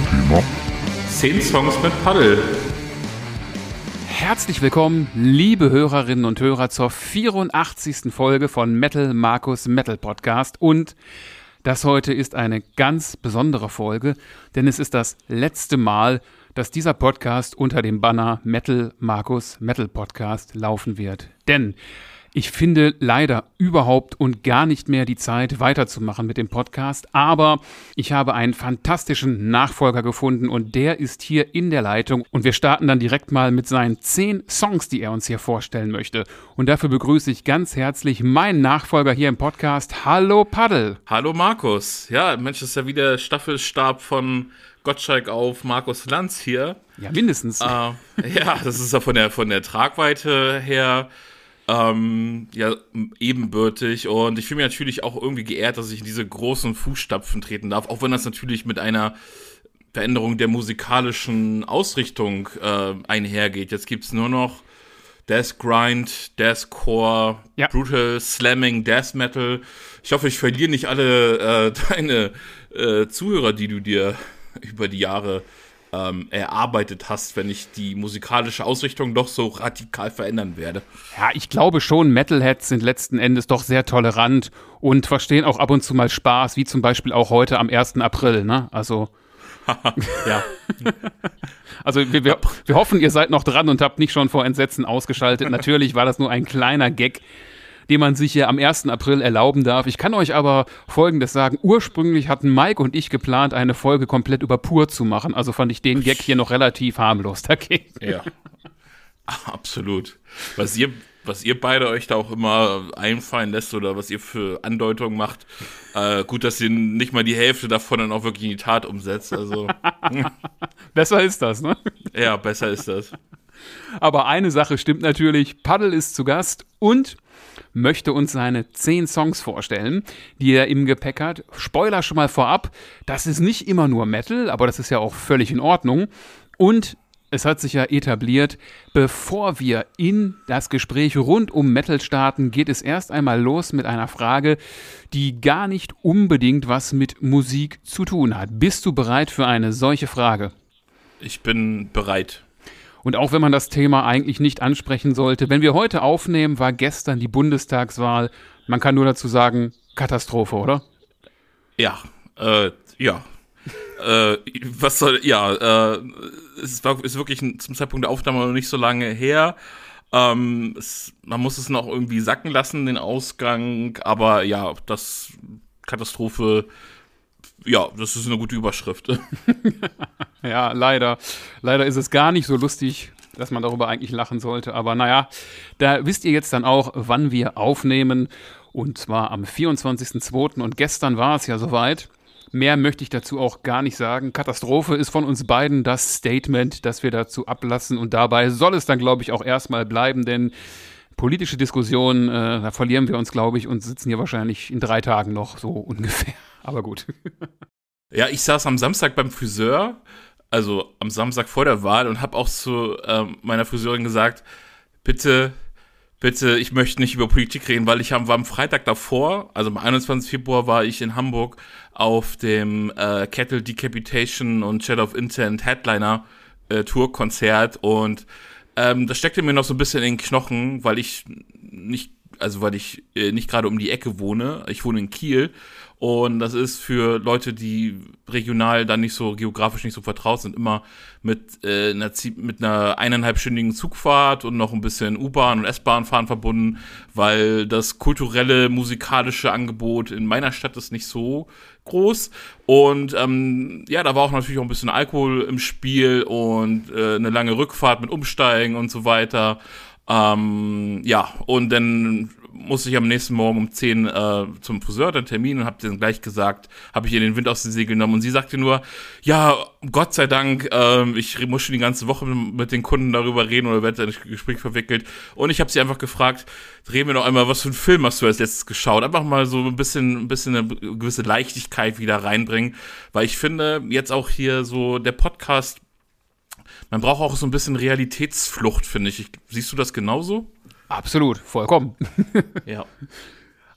Thema 10 Songs mit Paddel. Herzlich willkommen, liebe Hörerinnen und Hörer, zur 84. Folge von Metal Markus Metal Podcast. Und das heute ist eine ganz besondere Folge, denn es ist das letzte Mal, dass dieser Podcast unter dem Banner Metal Markus Metal Podcast laufen wird. Denn ich finde leider überhaupt und gar nicht mehr die Zeit, weiterzumachen mit dem Podcast, aber ich habe einen fantastischen Nachfolger gefunden und der ist hier in der Leitung und wir starten dann direkt mal mit seinen 10 Songs, die er uns hier vorstellen möchte. Und dafür begrüße ich ganz herzlich meinen Nachfolger hier im Podcast. Hallo Paddel! Hallo Markus. Ja, Mensch, das ist ja wieder Staffelstab von Gottschalk auf Markus Lanz hier. Ja, mindestens. Ja, das ist ja von der Tragweite her ja, ebenbürtig, und ich fühle mich natürlich auch irgendwie geehrt, dass ich in diese großen Fußstapfen treten darf, auch wenn das natürlich mit einer Veränderung der musikalischen Ausrichtung einhergeht. Jetzt gibt's nur noch Death Grind, Deathcore, ja. Brutal Slamming, Death Metal. Ich hoffe, ich verliere nicht alle deine Zuhörer, die du dir über die Jahre erarbeitet hast, wenn ich die musikalische Ausrichtung doch so radikal verändern werde. Ja, ich glaube schon, Metalheads sind letzten Endes doch sehr tolerant und verstehen auch ab und zu mal Spaß, wie zum Beispiel auch heute am 1. April, ne? Also ja. Also wir hoffen, ihr seid noch dran und habt nicht schon vor Entsetzen ausgeschaltet. Natürlich war das nur ein kleiner Gag, den man sich hier am 1. April erlauben darf. Ich kann euch aber Folgendes sagen. Ursprünglich hatten Mike und ich geplant, eine Folge komplett über Pur zu machen. Also fand ich den Gag hier noch relativ harmlos dagegen. Ja, absolut. Was ihr beide euch da auch immer einfallen lässt oder was ihr für Andeutungen macht, gut, dass ihr nicht mal die Hälfte davon dann auch wirklich in die Tat umsetzt. Also besser ist das, ne? Ja, besser ist das. Aber eine Sache stimmt natürlich. Paddel ist zu Gast und möchte uns seine 10 Songs vorstellen, die er im Gepäck hat. Spoiler schon mal vorab, das ist nicht immer nur Metal, aber das ist ja auch völlig in Ordnung. Und es hat sich ja etabliert, bevor wir in das Gespräch rund um Metal starten, geht es erst einmal los mit einer Frage, die gar nicht unbedingt was mit Musik zu tun hat. Bist du bereit für eine solche Frage? Ich bin bereit. Und auch wenn man das Thema eigentlich nicht ansprechen sollte, wenn wir heute aufnehmen, war gestern die Bundestagswahl. Man kann nur dazu sagen, Katastrophe, oder? Ja, ja. Was soll, ja, es ist wirklich zum Zeitpunkt der Aufnahme noch nicht so lange her. Man muss es noch irgendwie sacken lassen, den Ausgang, aber ja, das Katastrophe, ja, das ist eine gute Überschrift. Ja, leider. Leider ist es gar nicht so lustig, dass man darüber eigentlich lachen sollte. Aber naja, da wisst ihr jetzt dann auch, wann wir aufnehmen. Und zwar am 24.02. Und gestern war es ja soweit. Mehr möchte ich dazu auch gar nicht sagen. Katastrophe ist von uns beiden das Statement, das wir dazu ablassen. Und dabei soll es dann, glaube ich, auch erstmal bleiben. Denn politische Diskussionen, da verlieren wir uns, glaube ich, und sitzen hier wahrscheinlich in 3 Tagen noch so ungefähr. Aber gut. Ja, ich saß am Samstag beim Friseur, also am Samstag vor der Wahl, und habe auch zu meiner Friseurin gesagt, bitte, ich möchte nicht über Politik reden, weil war am Freitag davor, also am 21. Februar war ich in Hamburg auf dem Cattle Decapitation und Shadow of Intent Headliner Tourkonzert, und das steckte mir noch so ein bisschen in den Knochen, weil ich nicht gerade um die Ecke wohne. Ich wohne in Kiel. Und das ist für Leute, die regional dann nicht so, geografisch nicht so vertraut sind, immer mit einer 1,5-stündigen Zugfahrt und noch ein bisschen U-Bahn und S-Bahn fahren verbunden, weil das kulturelle, musikalische Angebot in meiner Stadt ist nicht so groß. Und ja, da war auch natürlich auch ein bisschen Alkohol im Spiel und eine lange Rückfahrt mit Umsteigen und so weiter. Ja, und dann musste ich am nächsten Morgen um 10 zum Friseur, den Termin, und habe dann gleich gesagt, habe ich ihr den Wind aus den Segeln genommen, und sie sagte nur, ja, Gott sei Dank, ich muss schon die ganze Woche mit den Kunden darüber reden oder werde in das Gespräch verwickelt, und ich habe sie einfach gefragt, dreh mir noch einmal, was für einen Film hast du als letztes geschaut, einfach mal so ein bisschen eine gewisse Leichtigkeit wieder reinbringen, weil ich finde, jetzt auch hier so der Podcast, man braucht auch so ein bisschen Realitätsflucht, finde ich. Siehst du das genauso? Absolut, vollkommen. Ja.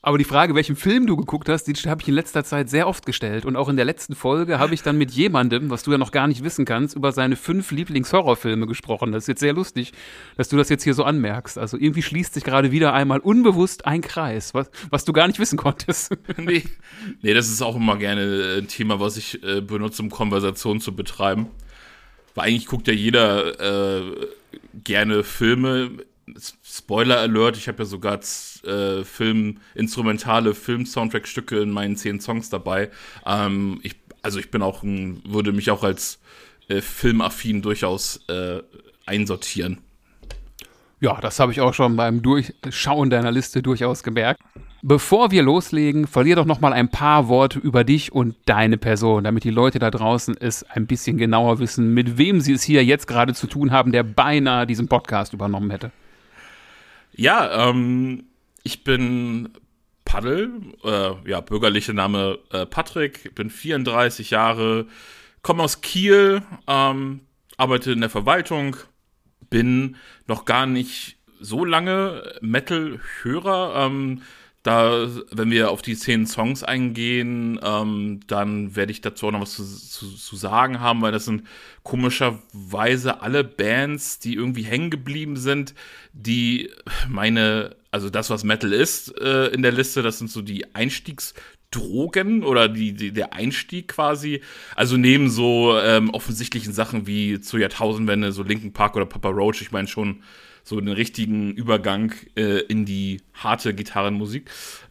Aber die Frage, welchen Film du geguckt hast, die habe ich in letzter Zeit sehr oft gestellt. Und auch in der letzten Folge habe ich dann mit jemandem, was du ja noch gar nicht wissen kannst, über seine 5 Lieblingshorrorfilme gesprochen. Das ist jetzt sehr lustig, dass du das jetzt hier so anmerkst. Also irgendwie schließt sich gerade wieder einmal unbewusst ein Kreis, was du gar nicht wissen konntest. Nee, das ist auch immer gerne ein Thema, was ich benutze, um Konversation zu betreiben. Weil eigentlich guckt ja jeder gerne Filme. Spoiler Alert, ich habe ja sogar instrumentale Film-Soundtrack-Stücke in meinen 10 Songs dabei. Ich bin auch würde mich auch als filmaffin durchaus einsortieren. Ja, das habe ich auch schon beim Durchschauen deiner Liste durchaus gemerkt. Bevor wir loslegen, verlier doch noch mal ein paar Worte über dich und deine Person, damit die Leute da draußen es ein bisschen genauer wissen, mit wem sie es hier jetzt gerade zu tun haben, der beinahe diesen Podcast übernommen hätte. Ja, ich bin Paddel, bürgerlicher Name Patrick, bin 34 Jahre, komme aus Kiel, arbeite in der Verwaltung, bin noch gar nicht so lange Metal-Hörer. Wenn wir auf die 10 Songs eingehen, dann werde ich dazu auch noch was zu sagen haben, weil das sind komischerweise alle Bands, die irgendwie hängen geblieben sind, also das, was Metal ist in der Liste, das sind so die Einstiegsdrogen oder der Einstieg quasi. Also neben so offensichtlichen Sachen wie zur Jahrtausendwende, so Linkin Park oder Papa Roach, ich meine schon so den richtigen Übergang in die harte Gitarrenmusik.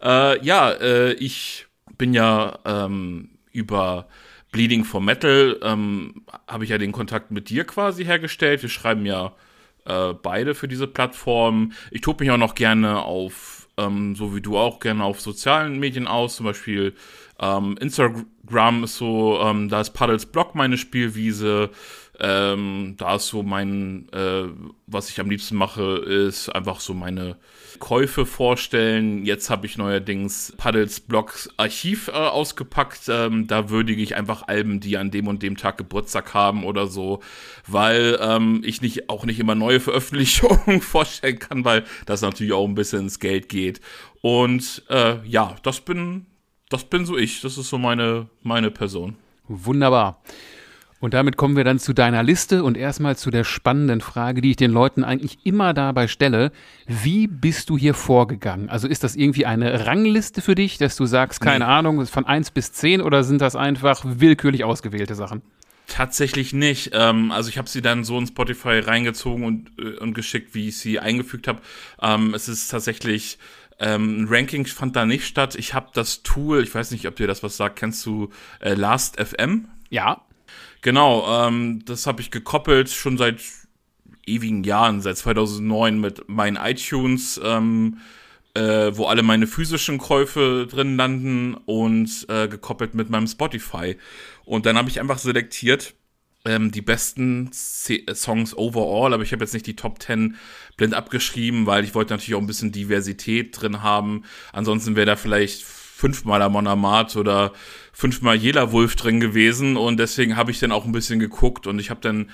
Ich bin ja über Bleeding for Metal habe ich ja den Kontakt mit dir quasi hergestellt. Wir schreiben ja beide für diese Plattform. Ich tobe mich auch noch gerne so wie du auch, gerne auf sozialen Medien aus. Zum Beispiel Instagram ist so, da ist Paddels Blog meine Spielwiese. Da ist so was ich am liebsten mache, ist einfach so meine Käufe vorstellen. Jetzt habe ich neuerdings Paddels Blogs Archiv ausgepackt. Da würdige ich einfach Alben, die an dem und dem Tag Geburtstag haben oder so, weil ich auch nicht immer neue Veröffentlichungen vorstellen kann, weil das natürlich auch ein bisschen ins Geld geht. Und das bin so ich. Das ist so meine Person. Wunderbar. Und damit kommen wir dann zu deiner Liste und erstmal zu der spannenden Frage, die ich den Leuten eigentlich immer dabei stelle. Wie bist du hier vorgegangen? Also ist das irgendwie eine Rangliste für dich, dass du sagst, keine Ahnung, von 1 bis 10 oder sind das einfach willkürlich ausgewählte Sachen? Tatsächlich nicht. Also ich habe sie dann so in Spotify reingezogen und geschickt, wie ich sie eingefügt habe. Es ist tatsächlich ein Ranking fand da nicht statt. Ich habe das Tool, ich weiß nicht, ob dir das was sagt, kennst du Last.fm? Ja. Genau, das habe ich gekoppelt, schon seit ewigen Jahren, seit 2009 mit meinen iTunes, wo alle meine physischen Käufe drin landen und gekoppelt mit meinem Spotify. Und dann habe ich einfach selektiert die besten Songs overall, aber ich habe jetzt nicht die Top 10 blind abgeschrieben, weil ich wollte natürlich auch ein bisschen Diversität drin haben. Ansonsten wäre da vielleicht 5-mal Amon Amarth oder 5-mal Jela Wolf drin gewesen und deswegen habe ich dann auch ein bisschen geguckt und ich habe dann,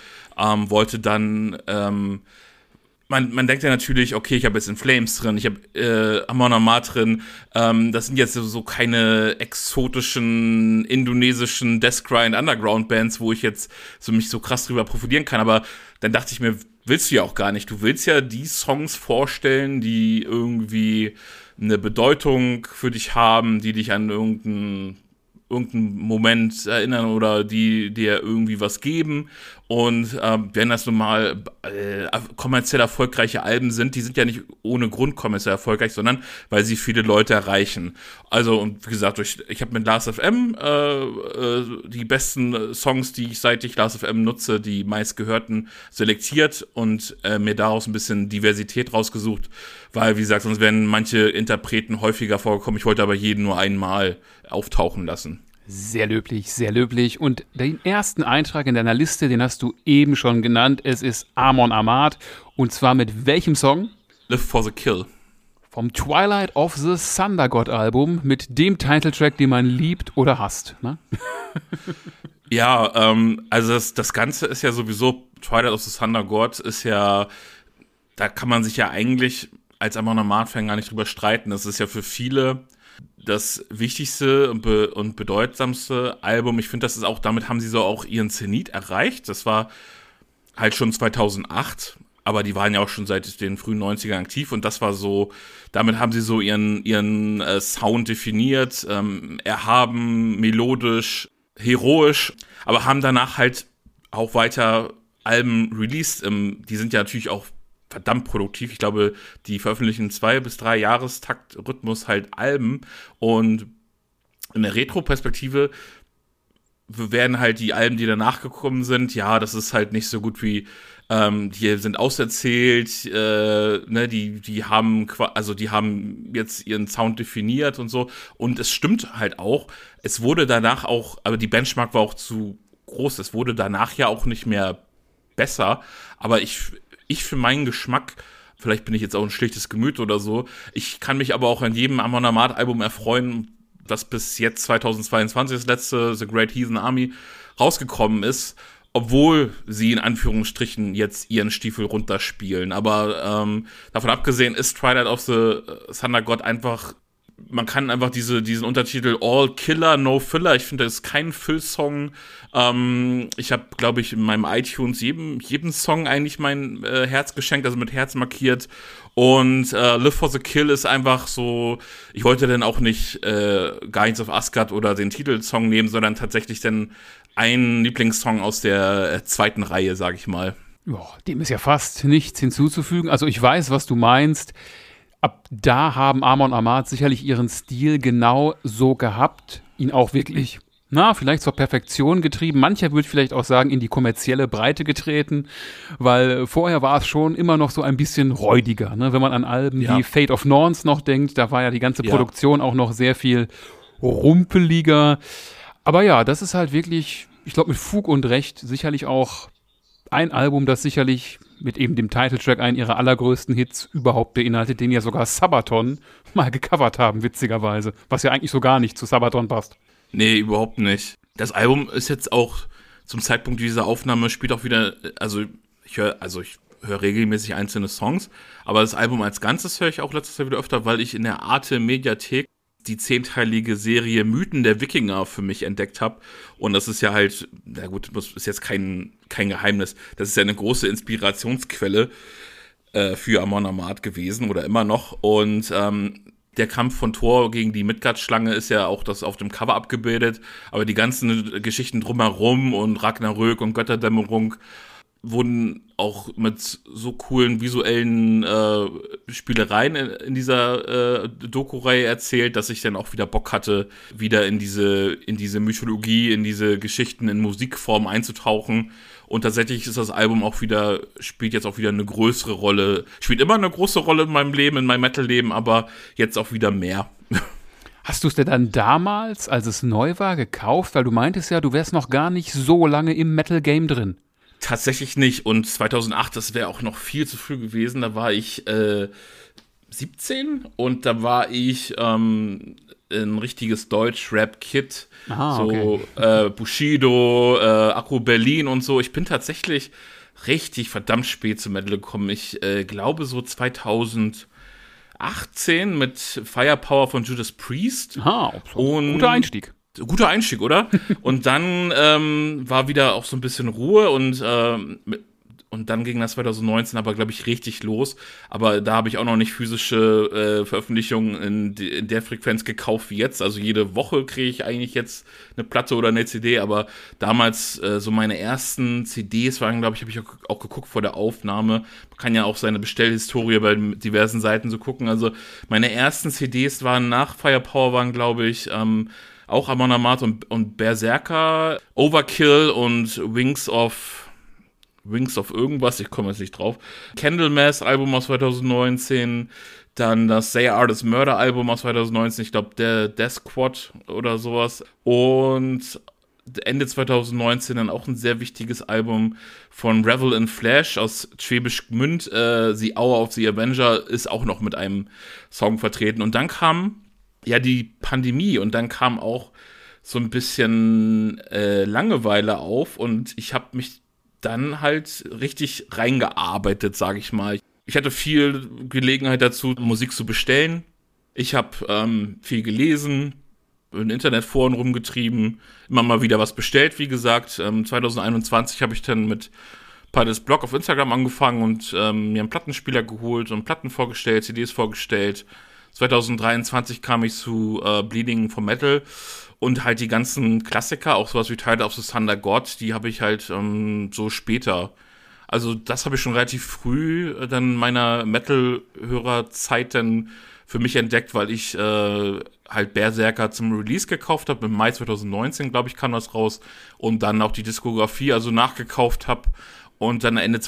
man denkt ja natürlich, okay, ich habe jetzt In Flames drin, ich habe Amon Amarth drin, das sind jetzt so keine exotischen indonesischen Deathgrind Underground Bands, wo ich jetzt mich so krass drüber profilieren kann, aber dann dachte ich mir, willst du ja auch gar nicht, du willst ja die Songs vorstellen, die irgendwie eine Bedeutung für dich haben, die dich an irgendeinen Moment erinnern oder die dir irgendwie was geben. Und wenn das nun mal kommerziell erfolgreiche Alben sind, die sind ja nicht ohne Grund kommerziell erfolgreich, sondern weil sie viele Leute erreichen. Also, und wie gesagt, ich habe mit Last.fm die besten Songs, die ich seit ich Last.fm nutze, die meistgehörten, selektiert und mir daraus ein bisschen Diversität rausgesucht, weil, wie gesagt, sonst wären manche Interpreten häufiger vorgekommen. Ich wollte aber jeden nur einmal auftauchen lassen. Sehr löblich, sehr löblich. Und den ersten Eintrag in deiner Liste, den hast du eben schon genannt. Es ist Amon Amarth. Und zwar mit welchem Song? Live for the Kill. Vom Twilight of the Thunder God Album mit dem Titeltrack, den man liebt oder hasst. Ne? Ja, also das Ganze ist ja sowieso, Twilight of the Thunder God ist ja, da kann man sich ja eigentlich als Amon Amarth-Fan gar nicht drüber streiten. Das ist ja für viele das wichtigste und bedeutsamste Album. Ich finde, das ist auch, damit haben sie so auch ihren Zenit erreicht. Das war halt schon 2008, aber die waren ja auch schon seit den frühen 90ern aktiv und das war so, damit haben sie so ihren Sound definiert, erhaben, melodisch, heroisch, aber haben danach halt auch weiter Alben released. Die sind ja natürlich auch verdammt produktiv. Ich glaube, die veröffentlichen 2 bis 3 Jahrestakt-Rhythmus halt Alben und in der Retro-Perspektive werden halt die Alben, die danach gekommen sind, ja, das ist halt nicht so gut wie, die sind auserzählt, ne, die haben jetzt ihren Sound definiert und so und es stimmt halt auch, es wurde danach auch, aber die Benchmark war auch zu groß, es wurde danach ja auch nicht mehr besser, aber ich für meinen Geschmack, vielleicht bin ich jetzt auch ein schlichtes Gemüt oder so, ich kann mich aber auch an jedem Amon Amarth-Album erfreuen, das bis jetzt 2022 das letzte The Great Heathen Army rausgekommen ist, obwohl sie in Anführungsstrichen jetzt ihren Stiefel runterspielen. Aber davon abgesehen ist Twilight of the Thunder God einfach, man kann einfach diesen Untertitel All Killer, No Filler, ich finde, das ist kein Füllsong. Ich habe, glaube ich, in meinem iTunes jedem Song eigentlich mein Herz geschenkt, also mit Herz markiert. Und Live for the Kill ist einfach so, ich wollte dann auch nicht Guardians of Asgard oder den Titelsong nehmen, sondern tatsächlich dann einen Lieblingssong aus der zweiten Reihe, sag ich mal. Ja, dem ist ja fast nichts hinzuzufügen. Also ich weiß, was du meinst. Ab da haben Amon Amarth sicherlich ihren Stil genau so gehabt, ihn auch wirklich, vielleicht zur Perfektion getrieben. Mancher würde vielleicht auch sagen, in die kommerzielle Breite getreten, weil vorher war es schon immer noch so ein bisschen räudiger, ne? Wenn man an Alben wie Fate of Norns noch denkt, da war ja die ganze Produktion auch noch sehr viel rumpeliger. Aber ja, das ist halt wirklich, ich glaube mit Fug und Recht sicherlich auch ein Album, das sicherlich mit eben dem Titeltrack einen ihrer allergrößten Hits überhaupt beinhaltet, den ja sogar Sabaton mal gecovert haben, witzigerweise. Was ja eigentlich so gar nicht zu Sabaton passt. Nee, überhaupt nicht. Das Album ist jetzt auch zum Zeitpunkt dieser Aufnahme spielt auch wieder, ich höre regelmäßig einzelne Songs, aber das Album als Ganzes höre ich auch letztes Jahr wieder öfter, weil ich in der Arte Mediathek die 10-teilige Serie Mythen der Wikinger für mich entdeckt habe. Und das ist ja halt, na gut, das ist jetzt kein Geheimnis, das ist ja eine große Inspirationsquelle für Amon Amarth gewesen oder immer noch. Und der Kampf von Thor gegen die Midgard-Schlange ist ja auch das auf dem Cover abgebildet. Aber die ganzen Geschichten drumherum und Ragnarök und Götterdämmerung wurden auch mit so coolen visuellen Spielereien in dieser Doku-Reihe erzählt, dass ich dann auch wieder Bock hatte, wieder in diese Mythologie, in diese Geschichten in Musikform einzutauchen. Und tatsächlich ist das Album spielt jetzt auch wieder eine größere Rolle, spielt immer eine große Rolle in meinem Leben, in meinem Metal-Leben, aber jetzt auch wieder mehr. Hast du es denn dann damals, als es neu war, gekauft? Weil du meintest ja, du wärst noch gar nicht so lange im Metal-Game drin. Tatsächlich nicht. Und 2008, das wäre auch noch viel zu früh gewesen. Da war ich 17 und da war ich ein richtiges Deutsch-Rap-Kid. Okay. Bushido, Akku Berlin und so. Ich bin tatsächlich richtig verdammt spät zum Metal gekommen. Ich glaube so 2018 mit Firepower von Judas Priest. Guter Einstieg. Guter Einstieg, oder? Und dann war wieder auch so ein bisschen Ruhe und dann ging das 2019 aber, glaube ich, richtig los. Aber da habe ich auch noch nicht physische Veröffentlichungen in der Frequenz gekauft wie jetzt. Also jede Woche kriege ich eigentlich jetzt eine Platte oder eine CD. Aber damals so meine ersten CDs waren, glaube ich, habe ich auch geguckt vor der Aufnahme. Man kann ja auch seine Bestellhistorie bei diversen Seiten so gucken. Also meine ersten CDs waren nach Firepower, waren, glaube ich, auch Amon Amarth und Berserker, Overkill und Wings of irgendwas, ich komme jetzt nicht drauf. Candlemass Album aus 2019, dann das They Are This Murder Album aus 2019, ich glaube der Death Squad oder sowas. Und Ende 2019 dann auch ein sehr wichtiges Album von Revel in Flash aus Schwäbisch Gmünd, The Hour of the Avenger ist auch noch mit einem Song vertreten. Und dann kam ja die Pandemie und dann kam auch so ein bisschen Langeweile auf und ich habe mich dann halt richtig reingearbeitet, sage ich mal. Ich hatte viel Gelegenheit dazu, Musik zu bestellen. Ich habe viel gelesen, in Internetforen rumgetrieben, immer mal wieder was bestellt, wie gesagt. 2021 habe ich dann mit Paddes Blog auf Instagram angefangen und mir einen Plattenspieler geholt und Platten vorgestellt, CDs vorgestellt. 2023 kam ich zu Bleeding for Metal und halt die ganzen Klassiker, auch sowas wie Tide of the Thunder God, die habe ich halt so später. Also das habe ich schon relativ früh dann meiner Metal-Hörerzeit dann für mich entdeckt, weil ich halt Berserker zum Release gekauft habe. Im Mai 2019, glaube ich, kam das raus. Und dann auch die Diskografie also nachgekauft habe. Und dann Ende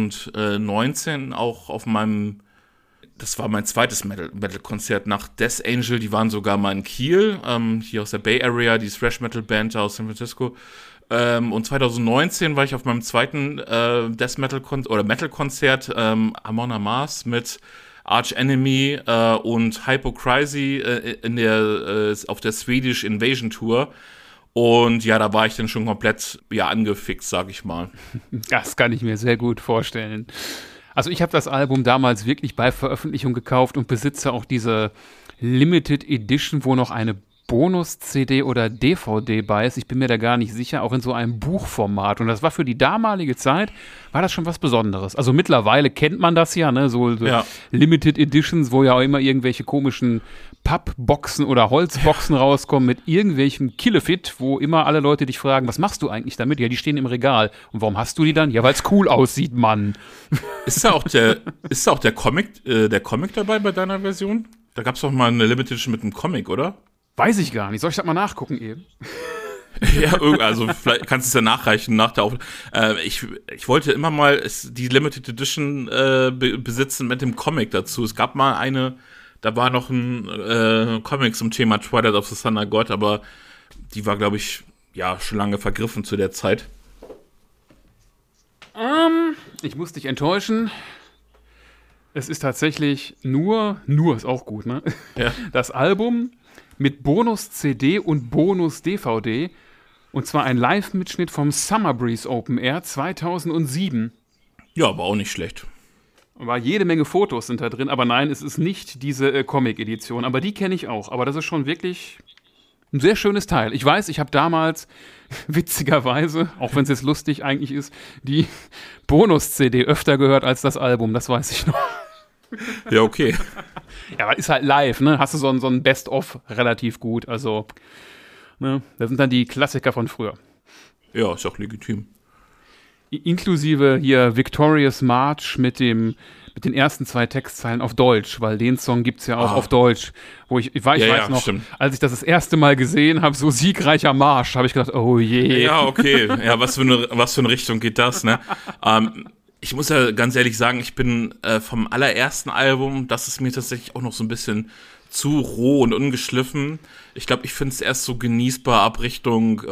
2019 auch auf meinem, das war mein zweites Metal-Konzert nach Death Angel. Die waren sogar mal in Kiel, hier aus der Bay Area, die Thrash-Metal-Band aus San Francisco. Und 2019 war ich auf meinem zweiten Death Metal-Konzert, Amon Amarth mit Arch Enemy und Hypocrisy auf der Swedish Invasion Tour. Und ja, da war ich dann schon komplett angefixt, sag ich mal. Das kann ich mir sehr gut vorstellen. Also ich habe das Album damals wirklich bei Veröffentlichung gekauft und besitze auch diese Limited Edition, wo noch eine Bonus-CD oder DVD bei ist. Ich bin mir da gar nicht sicher, auch in so einem Buchformat. Und das war für die damalige Zeit, war das schon was Besonderes. Also mittlerweile kennt man das ja, ne? So Limited Editions, wo ja auch immer irgendwelche komischen Pappboxen oder Holzboxen rauskommen mit irgendwelchem Killefit, wo immer alle Leute dich fragen, was machst du eigentlich damit? Ja, die stehen im Regal. Und warum hast du die dann? Ja, weil es cool aussieht, Mann. Ist da auch der Comic dabei bei deiner Version? Da gab es doch mal eine Limited Edition mit einem Comic, oder? Weiß ich gar nicht. Soll ich das mal nachgucken eben? Ja, also vielleicht kannst du es ja nachreichen nach der ich wollte immer mal die Limited Edition besitzen mit dem Comic dazu. Es gab mal da war noch ein Comic zum Thema Twilight of the Thunder God, aber die war, glaube ich, schon lange vergriffen zu der Zeit. Ich muss dich enttäuschen. Es ist tatsächlich nur ist auch gut, ne? Ja. Das Album mit Bonus-CD und Bonus-DVD. Und zwar ein Live-Mitschnitt vom Summer Breeze Open Air 2007. Ja, aber auch nicht schlecht. Aber jede Menge Fotos sind da drin. Aber nein, es ist nicht diese Comic-Edition. Aber die kenne ich auch. Aber das ist schon wirklich ein sehr schönes Teil. Ich weiß, ich habe damals, witzigerweise, auch wenn es jetzt lustig eigentlich ist, die Bonus-CD öfter gehört als das Album. Das weiß ich noch. Ja, okay. Ja, aber ist halt live, ne? Hast du so ein Best-of relativ gut. Also, ne? Das sind dann die Klassiker von früher. Ja, ist auch legitim. Inklusive hier Victorious March mit den ersten 2 Textzeilen auf Deutsch, weil den Song gibt's ja auch auf Deutsch. Wo ich weiß noch, stimmt. Als ich das erste Mal gesehen habe, so siegreicher Marsch, habe ich gedacht, oh je. Ja, okay. Ja, was für eine Richtung geht das, ne? Ich muss ja ganz ehrlich sagen, ich bin vom allerersten Album, das ist mir tatsächlich auch noch so ein bisschen zu roh und ungeschliffen. Ich glaube, ich finde es erst so genießbar ab Richtung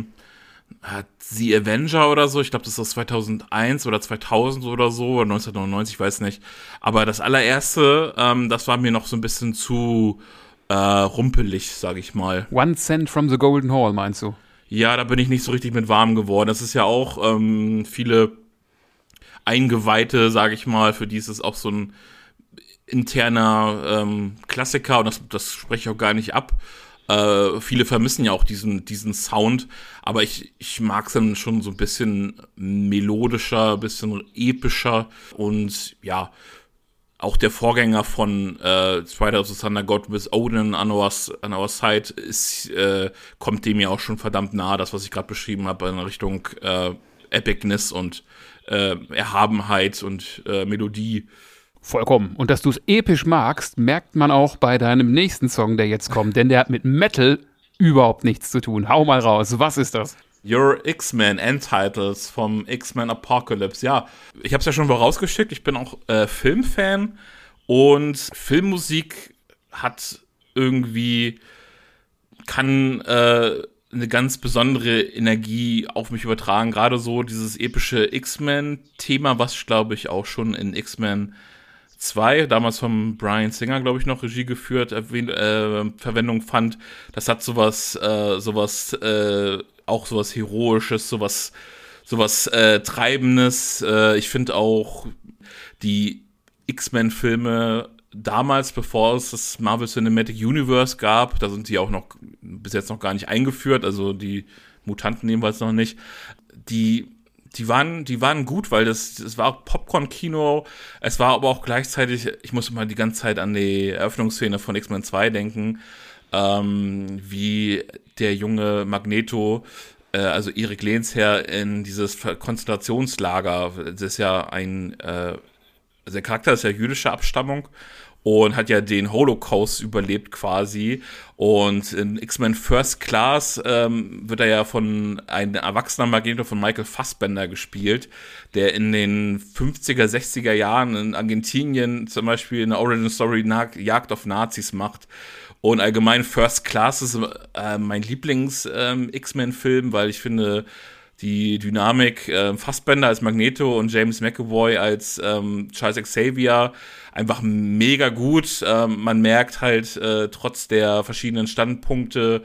The Avenger oder so. Ich glaube, das ist aus 2001 oder 2000 oder so, oder 1999, ich weiß nicht. Aber das allererste, das war mir noch so ein bisschen zu rumpelig, sage ich mal. One Cent from the Golden Hall, meinst du? Ja, da bin ich nicht so richtig mit warm geworden. Das ist ja auch viele Eingeweihte, sage ich mal, für die ist es auch so ein interner Klassiker und das spreche ich auch gar nicht ab. Viele vermissen ja auch diesen Sound, aber ich mag es dann schon so ein bisschen melodischer, ein bisschen epischer und ja, auch der Vorgänger von Twilight of the Thunder God with Odin on our side kommt dem ja auch schon verdammt nah, das, was ich gerade beschrieben habe, in Richtung Epicness und Erhabenheit und Melodie. Vollkommen. Und dass du es episch magst, merkt man auch bei deinem nächsten Song, der jetzt kommt, denn der hat mit Metal überhaupt nichts zu tun. Hau mal raus, was ist das? Your X-Men End-Titles vom X-Men Apocalypse. Ja, ich habe es ja schon vorausgeschickt, ich bin auch Filmfan und Filmmusik kann eine ganz besondere Energie auf mich übertragen. Gerade so dieses epische X-Men-Thema, was, glaube ich, auch schon in X-Men 2, damals von Bryan Singer, glaube ich, noch Regie geführt, Verwendung fand. Das hat sowas Heroisches, sowas Treibendes. Ich finde auch die X-Men-Filme damals, bevor es das Marvel Cinematic Universe gab, da sind die auch noch bis jetzt noch gar nicht eingeführt, also die Mutanten jedenfalls noch nicht, die waren gut, weil das war auch Popcorn-Kino, es war aber auch gleichzeitig, ich muss mal die ganze Zeit an die Eröffnungsszene von X-Men 2 denken, wie der junge Magneto, also Erik Lehnsherr, in dieses Konzentrationslager, das ist ja also der Charakter ist ja jüdischer Abstammung und hat ja den Holocaust überlebt quasi. Und in X-Men First Class wird er ja von einem erwachsenen Magneto von Michael Fassbender gespielt, der in den 50er, 60er Jahren in Argentinien zum Beispiel eine Origin Story Jagd auf Nazis macht. Und allgemein First Class ist mein Lieblings-X-Men-Film, weil ich finde, die Dynamik Fassbender als Magneto und James McAvoy als Charles Xavier einfach mega gut. Man merkt halt trotz der verschiedenen Standpunkte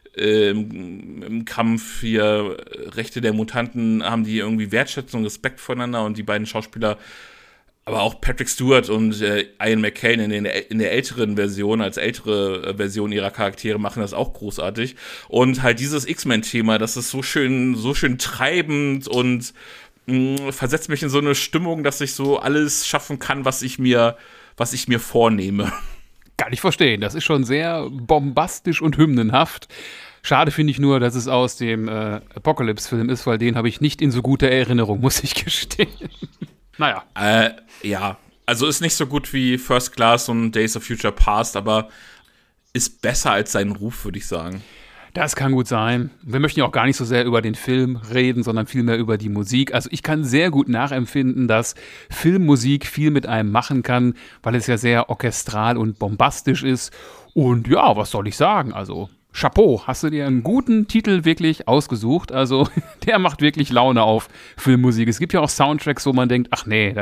im Kampf hier, Rechte der Mutanten, haben die irgendwie Wertschätzung und Respekt voneinander, und die beiden Schauspieler, aber auch Patrick Stewart und Ian McKellen in der älteren Version, als ältere Version ihrer Charaktere, machen das auch großartig. Und halt dieses X-Men-Thema, das ist so schön treibend und versetzt mich in so eine Stimmung, dass ich so alles schaffen kann, was ich mir vornehme. Kann ich verstehen. Das ist schon sehr bombastisch und hymnenhaft. Schade finde ich nur, dass es aus dem Apocalypse-Film ist, weil den habe ich nicht in so guter Erinnerung, muss ich gestehen. Naja. Ja, also ist nicht so gut wie First Class und Days of Future Past, aber ist besser als sein Ruf, würde ich sagen. Das kann gut sein. Wir möchten ja auch gar nicht so sehr über den Film reden, sondern vielmehr über die Musik. Also ich kann sehr gut nachempfinden, dass Filmmusik viel mit einem machen kann, weil es ja sehr orchestral und bombastisch ist. Und ja, was soll ich sagen? Also Chapeau, hast du dir einen guten Titel wirklich ausgesucht? Also der macht wirklich Laune auf Filmmusik. Es gibt ja auch Soundtracks, wo man denkt, ach nee,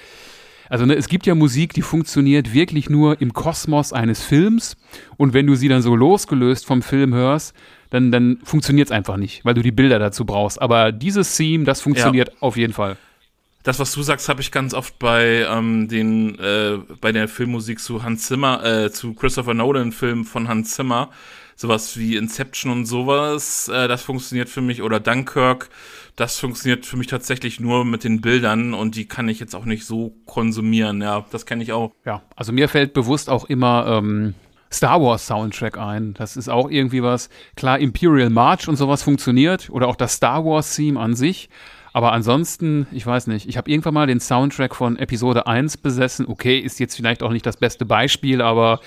es gibt ja Musik, die funktioniert wirklich nur im Kosmos eines Films, und wenn du sie dann so losgelöst vom Film hörst, dann funktioniert es einfach nicht, weil du die Bilder dazu brauchst. Aber dieses Theme, das funktioniert auf jeden Fall. Das, was du sagst, habe ich ganz oft bei bei der Filmmusik zu Hans Zimmer, zu Christopher Nolan-Filmen von Hans Zimmer. Sowas wie Inception und sowas, das funktioniert für mich, oder Dunkirk, das funktioniert für mich tatsächlich nur mit den Bildern, und die kann ich jetzt auch nicht so konsumieren, ja, das kenne ich auch. Ja, also mir fällt bewusst auch immer Star Wars Soundtrack ein, das ist auch irgendwie was, klar, Imperial March und sowas funktioniert, oder auch das Star Wars Theme an sich, aber ansonsten, ich weiß nicht, ich habe irgendwann mal den Soundtrack von Episode 1 besessen, okay, ist jetzt vielleicht auch nicht das beste Beispiel, aber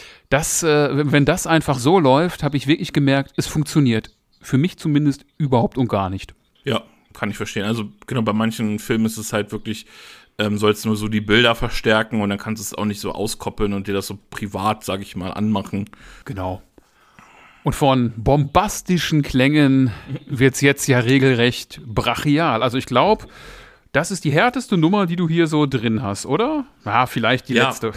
wenn das einfach so läuft, habe ich wirklich gemerkt, es funktioniert. Für mich zumindest überhaupt und gar nicht. Ja, kann ich verstehen. Also genau, bei manchen Filmen ist es halt wirklich, sollst nur so die Bilder verstärken, und dann kannst du es auch nicht so auskoppeln und dir das so privat, sage ich mal, anmachen. Genau. Und von bombastischen Klängen wird es jetzt ja regelrecht brachial. Also ich glaube, das ist die härteste Nummer, die du hier so drin hast, oder? Ja, vielleicht die letzte.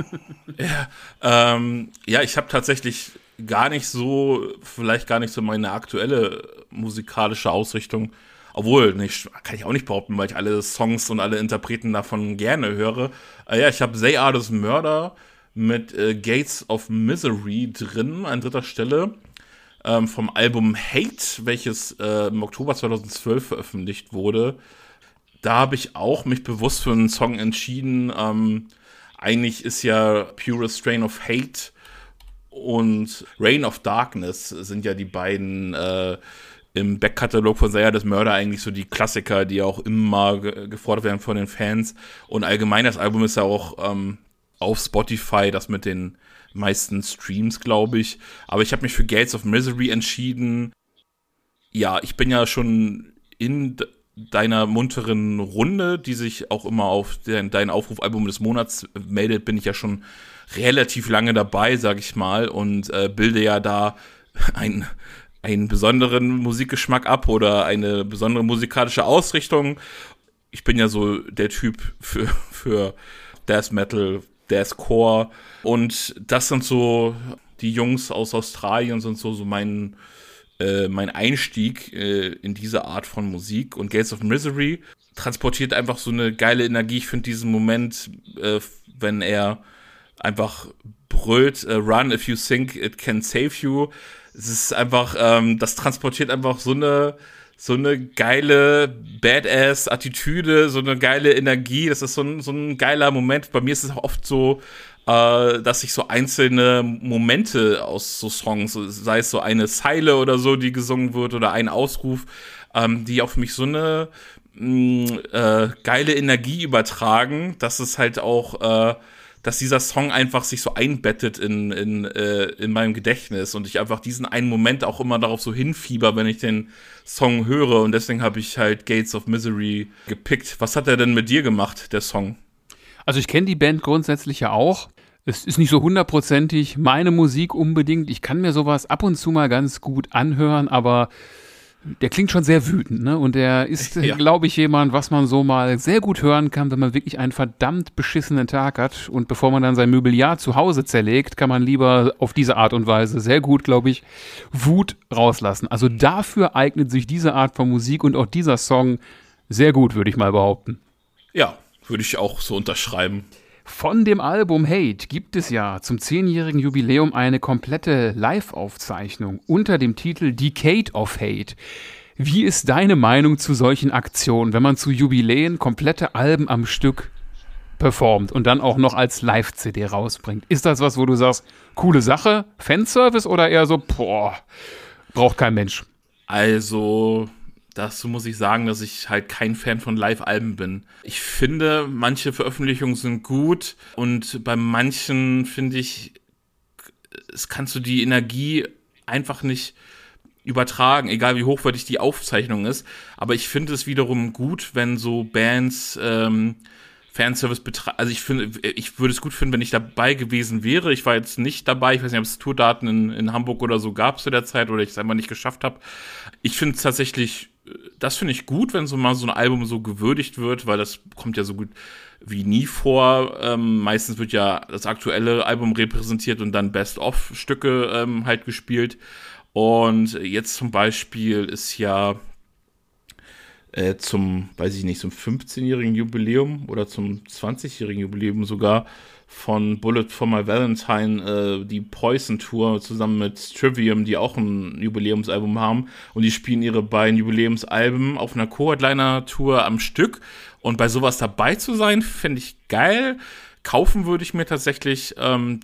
Ja, ich habe tatsächlich vielleicht gar nicht so meine aktuelle musikalische Ausrichtung. Obwohl, kann ich auch nicht behaupten, weil ich alle Songs und alle Interpreten davon gerne höre. Ja, ich habe They Are Das Murder mit Gates of Misery drin, an dritter Stelle, vom Album Hate, welches im Oktober 2012 veröffentlicht wurde. Da habe ich auch mich bewusst für einen Song entschieden. Eigentlich ist ja Purest Strain of Hate und Reign of Darkness sind ja die beiden im Backkatalog von They Are Das Murder eigentlich so die Klassiker, die auch immer gefordert werden von den Fans. Und allgemein, das Album ist ja auch auf Spotify, das mit den meisten Streams, glaube ich. Aber ich habe mich für Gates of Misery entschieden. Ja, ich bin ja schon in deiner munteren Runde, die sich auch immer auf dein Aufrufalbum des Monats meldet, bin ich ja schon relativ lange dabei, sag ich mal, und bilde ja da einen besonderen Musikgeschmack ab oder eine besondere musikalische Ausrichtung. Ich bin ja so der Typ für Death Metal, Deathcore, und das sind so die Jungs aus Australien, sind so mein Einstieg in diese Art von Musik. Und Gates of Misery, transportiert einfach so eine geile Energie. Ich finde diesen Moment, wenn er einfach brüllt, run if you think it can save you. Es ist einfach, das transportiert einfach so eine geile Badass-Attitüde, so eine geile Energie. Das ist so ein geiler Moment. Bei mir ist es auch oft so, dass ich so einzelne Momente aus so Songs, sei es so eine Zeile oder so, die gesungen wird, oder ein Ausruf, die auf mich so eine geile Energie übertragen, dass es halt auch, dass dieser Song einfach sich so einbettet in meinem Gedächtnis und ich einfach diesen einen Moment auch immer darauf so hinfieber, wenn ich den Song höre, und deswegen habe ich halt Gates of Misery gepickt. Was hat er denn mit dir gemacht, der Song? Also ich kenne die Band grundsätzlich ja auch. Es ist nicht so hundertprozentig meine Musik unbedingt. Ich kann mir sowas ab und zu mal ganz gut anhören, aber der klingt schon sehr wütend, ne? Und der ist, glaube ich, jemand, was man so mal sehr gut hören kann, wenn man wirklich einen verdammt beschissenen Tag hat. Und bevor man dann sein Mobiliar zu Hause zerlegt, kann man lieber auf diese Art und Weise sehr gut, glaube ich, Wut rauslassen. Also dafür eignet sich diese Art von Musik und auch dieser Song sehr gut, würde ich mal behaupten. Ja, würde ich auch so unterschreiben. Von dem Album Hate gibt es ja zum 10-jährigen Jubiläum eine komplette Live-Aufzeichnung unter dem Titel Decade of Hate. Wie ist deine Meinung zu solchen Aktionen, wenn man zu Jubiläen komplette Alben am Stück performt und dann auch noch als Live-CD rausbringt? Ist das was, wo du sagst, coole Sache, Fanservice, oder eher so, braucht kein Mensch? Also, dazu muss ich sagen, dass ich halt kein Fan von Live-Alben bin. Ich finde, manche Veröffentlichungen sind gut und bei manchen finde ich, es kannst du die Energie einfach nicht übertragen, egal wie hochwertig die Aufzeichnung ist. Aber ich finde es wiederum gut, wenn so Bands Fanservice betreiben. Also ich würde es gut finden, wenn ich dabei gewesen wäre. Ich war jetzt nicht dabei. Ich weiß nicht, ob es Tourdaten in Hamburg oder so gab zu der Zeit oder ich es einfach nicht geschafft habe. Ich finde es tatsächlich, das finde ich gut, wenn so mal so ein Album so gewürdigt wird, weil das kommt ja so gut wie nie vor. Meistens wird ja das aktuelle Album repräsentiert und dann Best-of-Stücke halt gespielt. Und jetzt zum Beispiel ist ja zum 15-jährigen Jubiläum oder zum 20-jährigen Jubiläum sogar von Bullet for My Valentine die Poison-Tour zusammen mit Trivium, die auch ein Jubiläumsalbum haben, und die spielen ihre beiden Jubiläumsalben auf einer Co-Headliner-Tour am Stück, und bei sowas dabei zu sein, finde ich geil. Kaufen würde ich mir tatsächlich ein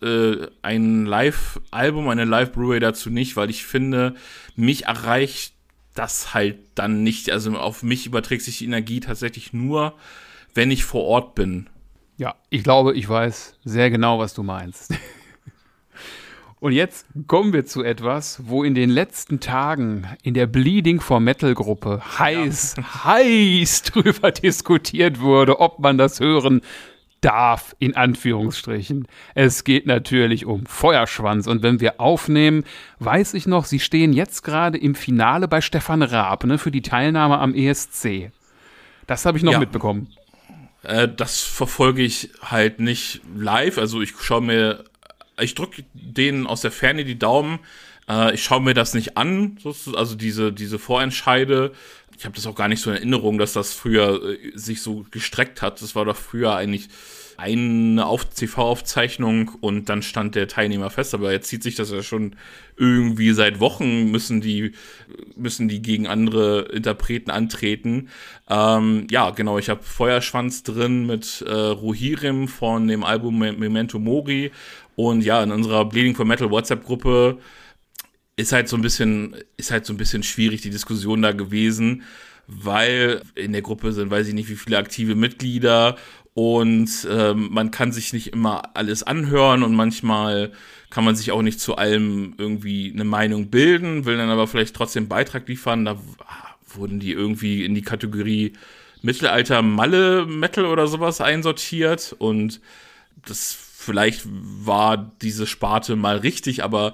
Live-Album, eine Live-Blu-ray dazu nicht, weil ich finde, mich erreicht das halt dann nicht. Also auf mich überträgt sich die Energie tatsächlich nur, wenn ich vor Ort bin. Ja, ich glaube, ich weiß sehr genau, was du meinst. Und jetzt kommen wir zu etwas, wo in den letzten Tagen in der Bleeding for Metal Gruppe heiß drüber diskutiert wurde, ob man das hören darf, in Anführungsstrichen. Es geht natürlich um Feuerschwanz. Und wenn wir aufnehmen, weiß ich noch, sie stehen jetzt gerade im Finale bei Stefan Raab, ne, für die Teilnahme am ESC. Das habe ich noch mitbekommen. Das verfolge ich halt nicht live. Also ich drücke denen aus der Ferne die Daumen. Ich schaue mir das nicht an, also diese Vorentscheide. Ich habe das auch gar nicht so in Erinnerung, dass das früher sich so gestreckt hat. Das war doch früher eigentlich eine TV-Aufzeichnung und dann stand der Teilnehmer fest. Aber jetzt zieht sich das ja schon irgendwie seit Wochen, müssen die gegen andere Interpreten antreten. Ja, genau, ich habe Feuerschwanz drin mit Rohirrim von dem Album Memento Mori. Und ja, in unserer Bleeding for Metal WhatsApp-Gruppe ist halt so ein bisschen schwierig, die Diskussion da gewesen, weil in der Gruppe sind, weiß ich nicht, wie viele aktive Mitglieder, und man kann sich nicht immer alles anhören und manchmal kann man sich auch nicht zu allem irgendwie eine Meinung bilden, will dann aber vielleicht trotzdem einen Beitrag liefern. Da wurden die irgendwie in die Kategorie Mittelalter Malle Metal oder sowas einsortiert, und das vielleicht war diese Sparte mal richtig, aber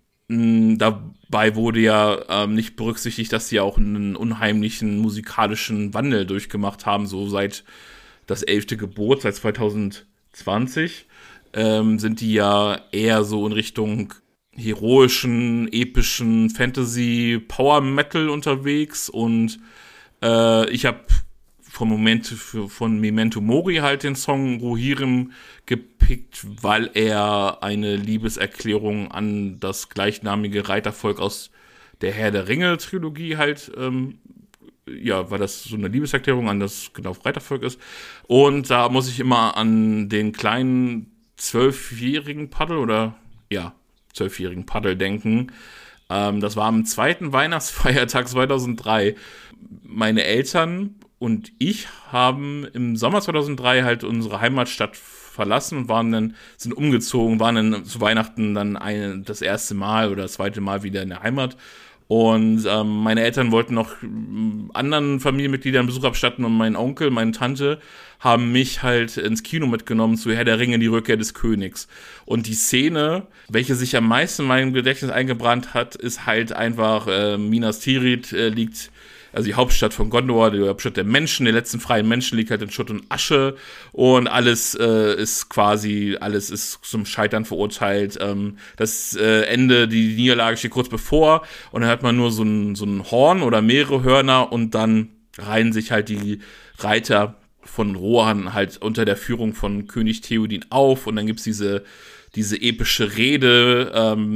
dabei wurde ja nicht berücksichtigt, dass sie auch einen unheimlichen musikalischen Wandel durchgemacht haben, so seit das 11. Gebot, seit 2020, sind die ja eher so in Richtung heroischen, epischen Fantasy, Power Metal unterwegs, und ich habe von Memento Mori halt den Song Rohirrim gepickt, weil er eine Liebeserklärung an das gleichnamige Reitervolk aus der Herr der Ringe-Trilogie halt, weil das so eine Liebeserklärung an das genau Reitervolk ist. Und da muss ich immer an den kleinen 12-jährigen Paddel 12-jährigen Paddel denken. Das war am zweiten Weihnachtsfeiertag 2003. Meine Eltern und ich haben im Sommer 2003 halt unsere Heimatstadt verlassen und sind umgezogen, waren dann zu Weihnachten dann das erste Mal oder das zweite Mal wieder in der Heimat. Und meine Eltern wollten noch anderen Familienmitgliedern Besuch abstatten und mein Onkel, meine Tante haben mich halt ins Kino mitgenommen zu Herr der Ringe, die Rückkehr des Königs. Und die Szene, welche sich am meisten in meinem Gedächtnis eingebrannt hat, ist halt einfach Minas Tirith also die Hauptstadt von Gondor, die Hauptstadt der Menschen, der letzten freien Menschen, liegt halt in Schutt und Asche und alles ist zum Scheitern verurteilt. Das Ende, die Niederlage steht kurz bevor und dann hat man nur so ein Horn oder mehrere Hörner und dann reihen sich halt die Reiter von Rohan halt unter der Führung von König Theoden auf und dann gibt's diese epische Rede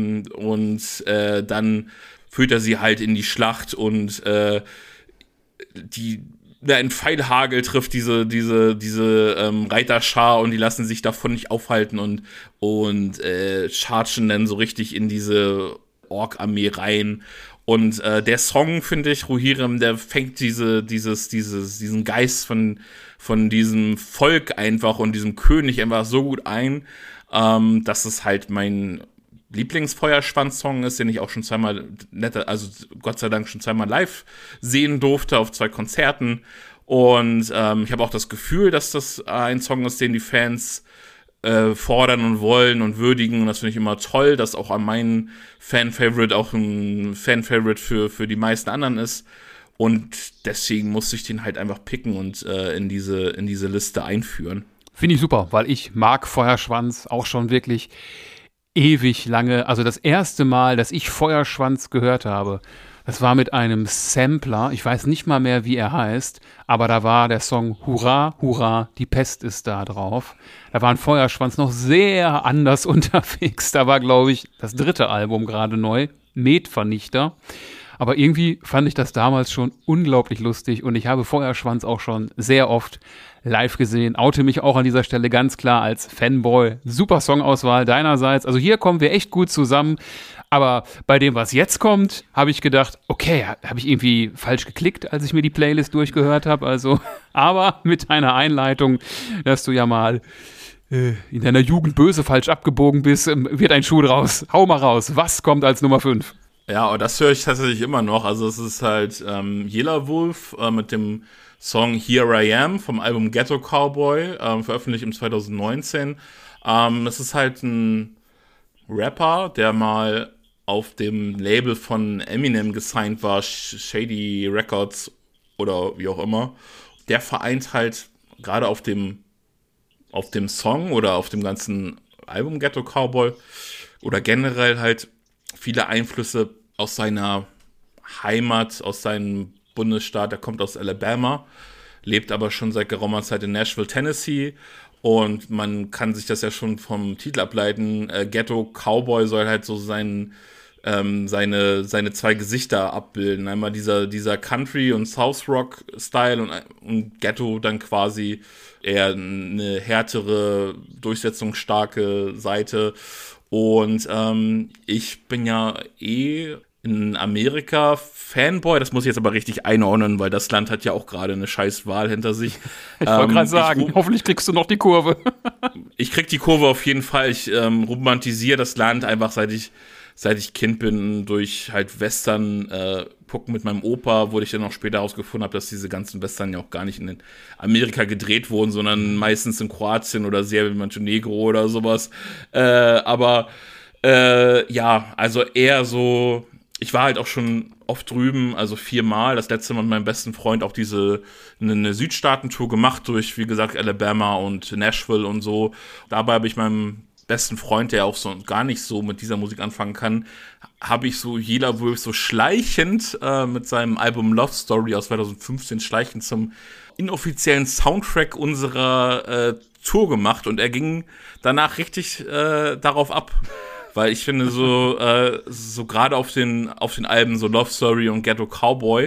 dann führt er sie halt in die Schlacht und ein Pfeilhagel trifft diese Reiterschar und die lassen sich davon nicht aufhalten und chargen dann so richtig in diese Ork-Armee rein. Und der Song, finde ich, Rohirrim, der fängt diesen Geist von diesem Volk einfach und diesem König einfach so gut ein, dass es halt mein Lieblingsfeuerschwanz-Song ist, den ich auch schon zweimal Gott sei Dank schon zweimal live sehen durfte auf 2 Konzerten. Und ich habe auch das Gefühl, dass das ein Song ist, den die Fans fordern und wollen und würdigen. Und das finde ich immer toll, dass auch an meinen Fan-Favorite auch ein Fan-Favorite für die meisten anderen ist. Und deswegen musste ich den halt einfach picken und in diese Liste einführen. Finde ich super, weil ich mag Feuerschwanz auch schon wirklich ewig lange. Also das erste Mal, dass ich Feuerschwanz gehört habe, das war mit einem Sampler. Ich weiß nicht mal mehr, wie er heißt, aber da war der Song Hurra, Hurra, die Pest ist da drauf. Da war ein Feuerschwanz noch sehr anders unterwegs. Da war, glaube ich, das 3. Album gerade neu, Metvernichter. Aber irgendwie fand ich das damals schon unglaublich lustig und ich habe Feuerschwanz auch schon sehr oft live gesehen. Oute mich auch an dieser Stelle ganz klar als Fanboy. Super Songauswahl deinerseits. Also hier kommen wir echt gut zusammen. Aber bei dem, was jetzt kommt, habe ich gedacht, okay, habe ich irgendwie falsch geklickt, als ich mir die Playlist durchgehört habe. Also, aber mit deiner Einleitung, dass du ja mal in deiner Jugend böse falsch abgebogen bist, wird ein Schuh draus. Hau mal raus. Was kommt als Nummer 5? Ja, und das höre ich tatsächlich immer noch. Also es ist halt Yelawolf mit dem Song Here I Am vom Album Ghetto Cowboy, veröffentlicht im 2019. Es ist halt ein Rapper, der mal auf dem Label von Eminem gesigned war, Shady Records oder wie auch immer. Der vereint halt gerade auf dem Song oder auf dem ganzen Album Ghetto Cowboy oder generell halt viele Einflüsse aus seiner Heimat, aus seinem Bundesstaat. Er kommt aus Alabama, lebt aber schon seit geraumer Zeit in Nashville, Tennessee. Und man kann sich das ja schon vom Titel ableiten. Ghetto Cowboy soll halt so seine 2 Gesichter abbilden. Einmal dieser Country- und South-Rock-Style und Ghetto dann quasi eher eine härtere, durchsetzungsstarke Seite. Und ich bin ja in Amerika Fanboy, das muss ich jetzt aber richtig einordnen, weil das Land hat ja auch gerade eine scheiß Wahl hinter sich. Ich wollte gerade sagen, hoffentlich kriegst du noch die Kurve. Ich krieg die Kurve auf jeden Fall. Ich romantisiere das Land einfach, seit ich Kind bin, durch halt Western gucken mit meinem Opa, wo ich dann auch später herausgefunden habe, dass diese ganzen Western ja auch gar nicht in Amerika gedreht wurden, sondern meistens in Kroatien oder Serbien, Montenegro oder sowas. Also eher so, ich war halt auch schon oft drüben, also 4-mal. Das letzte Mal mit meinem besten Freund auch eine Südstaatentour gemacht durch, wie gesagt, Alabama und Nashville und so. Dabei habe ich meinem besten Freund, der auch so gar nicht so mit dieser Musik anfangen kann, habe ich so Yellow Wolf so schleichend mit seinem Album Love Story aus 2015 schleichend zum inoffiziellen Soundtrack unserer Tour gemacht und er ging danach richtig darauf ab. Weil ich finde so gerade auf den Alben so Love Story und Ghetto Cowboy,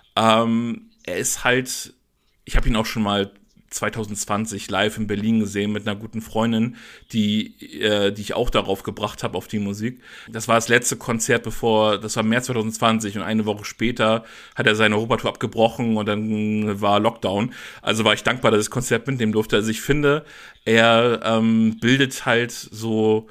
er ist halt, ich habe ihn auch schon mal 2020 live in Berlin gesehen mit einer guten Freundin, die ich auch darauf gebracht habe, auf die Musik. Das war das letzte Konzert das war März 2020 und eine Woche später hat er seine Europatour abgebrochen und dann war Lockdown. Also war ich dankbar, dass ich das Konzert mitnehmen durfte. Also ich finde, er bildet halt so,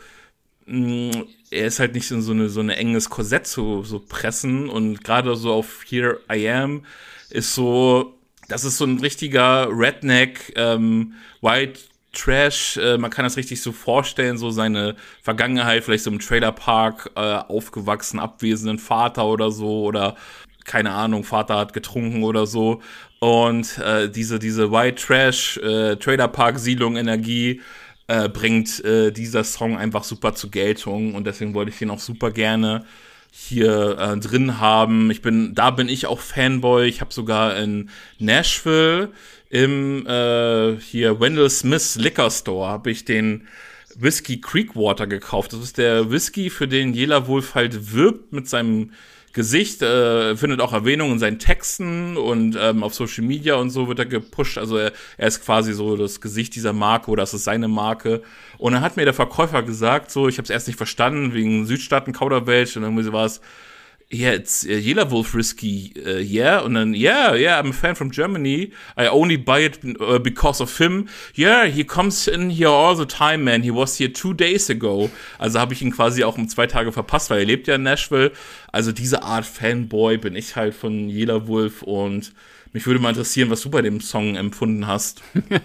er ist halt nicht in so eine enges Korsett so pressen und gerade so auf Here I Am ist so, das ist so ein richtiger Redneck, White Trash, man kann das richtig so vorstellen, so seine Vergangenheit, vielleicht so im Trailerpark, aufgewachsen, abwesenden Vater oder so, oder keine Ahnung, Vater hat getrunken oder so. Und diese White Trash, Trailerpark-Siedlung Energie bringt dieser Song einfach super zur Geltung und deswegen wollte ich den auch super gerne hier drin haben. Da bin ich auch Fanboy. Ich habe sogar in Nashville im hier Wendell Smith's Liquor Store habe ich den Whiskey Creekwater gekauft. Das ist der Whisky, für den Yellow Wolf halt wirbt mit seinem Gesicht, findet auch Erwähnung in seinen Texten und auf Social Media und so wird er gepusht. Also er ist quasi so das Gesicht dieser Marke oder das ist seine Marke. Und dann hat mir der Verkäufer gesagt, so, ich habe es erst nicht verstanden, wegen Südstaaten-Kauderwelsch und dann war es, yeah, it's Yellow Wolf Whiskey, yeah. Und dann, yeah, I'm a fan from Germany. I only buy it because of him. Yeah, he comes in here all the time, man. He was here 2 days ago. Also habe ich ihn quasi auch um 2 Tage verpasst, weil er lebt ja in Nashville. Also diese Art Fanboy bin ich halt von Yellow Wolf und mich würde mal interessieren, was du bei dem Song empfunden hast.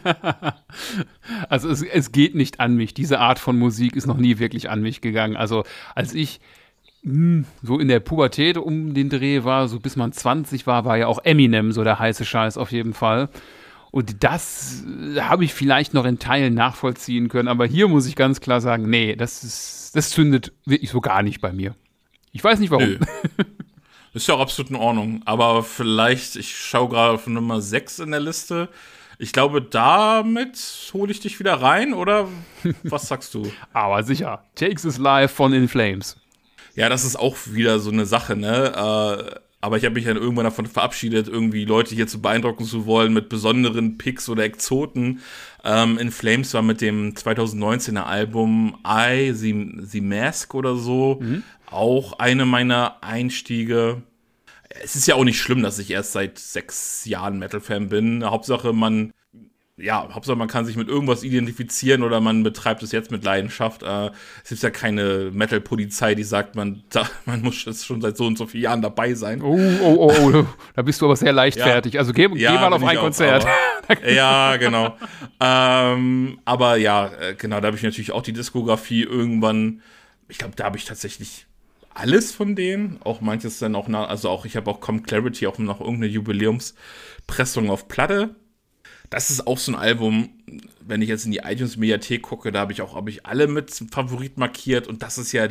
Also es geht nicht an mich. Diese Art von Musik ist noch nie wirklich an mich gegangen. Also als ich so in der Pubertät um den Dreh war, so bis man 20 war ja auch Eminem so der heiße Scheiß auf jeden Fall. Und das habe ich vielleicht noch in Teilen nachvollziehen können, aber hier muss ich ganz klar sagen, nee, das zündet wirklich so gar nicht bei mir. Ich weiß nicht warum. Nö. Ist ja auch absolut in Ordnung, aber vielleicht, ich schaue gerade auf Nummer 6 in der Liste. Ich glaube, damit hole ich dich wieder rein, oder was sagst du? Aber sicher, Takes This Life von In Flames. Ja, das ist auch wieder so eine Sache, ne? Aber ich habe mich dann irgendwann davon verabschiedet, irgendwie Leute hier zu beeindrucken zu wollen mit besonderen Picks oder Exoten. In Flames war mit dem 2019er Album The Mask oder so auch eine meiner Einstiege. Es ist ja auch nicht schlimm, dass ich erst seit 6 Jahren Metal-Fan bin. Hauptsache man kann sich mit irgendwas identifizieren oder man betreibt es jetzt mit Leidenschaft. Es gibt ja keine Metal-Polizei, die sagt, man muss jetzt schon seit so und so vielen Jahren dabei sein. Oh, da bist du aber sehr leichtfertig. Ja. Also geh mal auf ein Konzert. Ja, genau. Aber ja, genau, da habe ich natürlich auch die Diskografie irgendwann, ich glaube, da habe ich tatsächlich alles von denen, auch manches dann auch ich habe auch Clarity auch noch irgendeine Jubiläumspressung auf Platte. Das ist auch so ein Album, wenn ich jetzt in die iTunes-Mediathek gucke, da habe ich alle mit Favorit markiert und das ist ja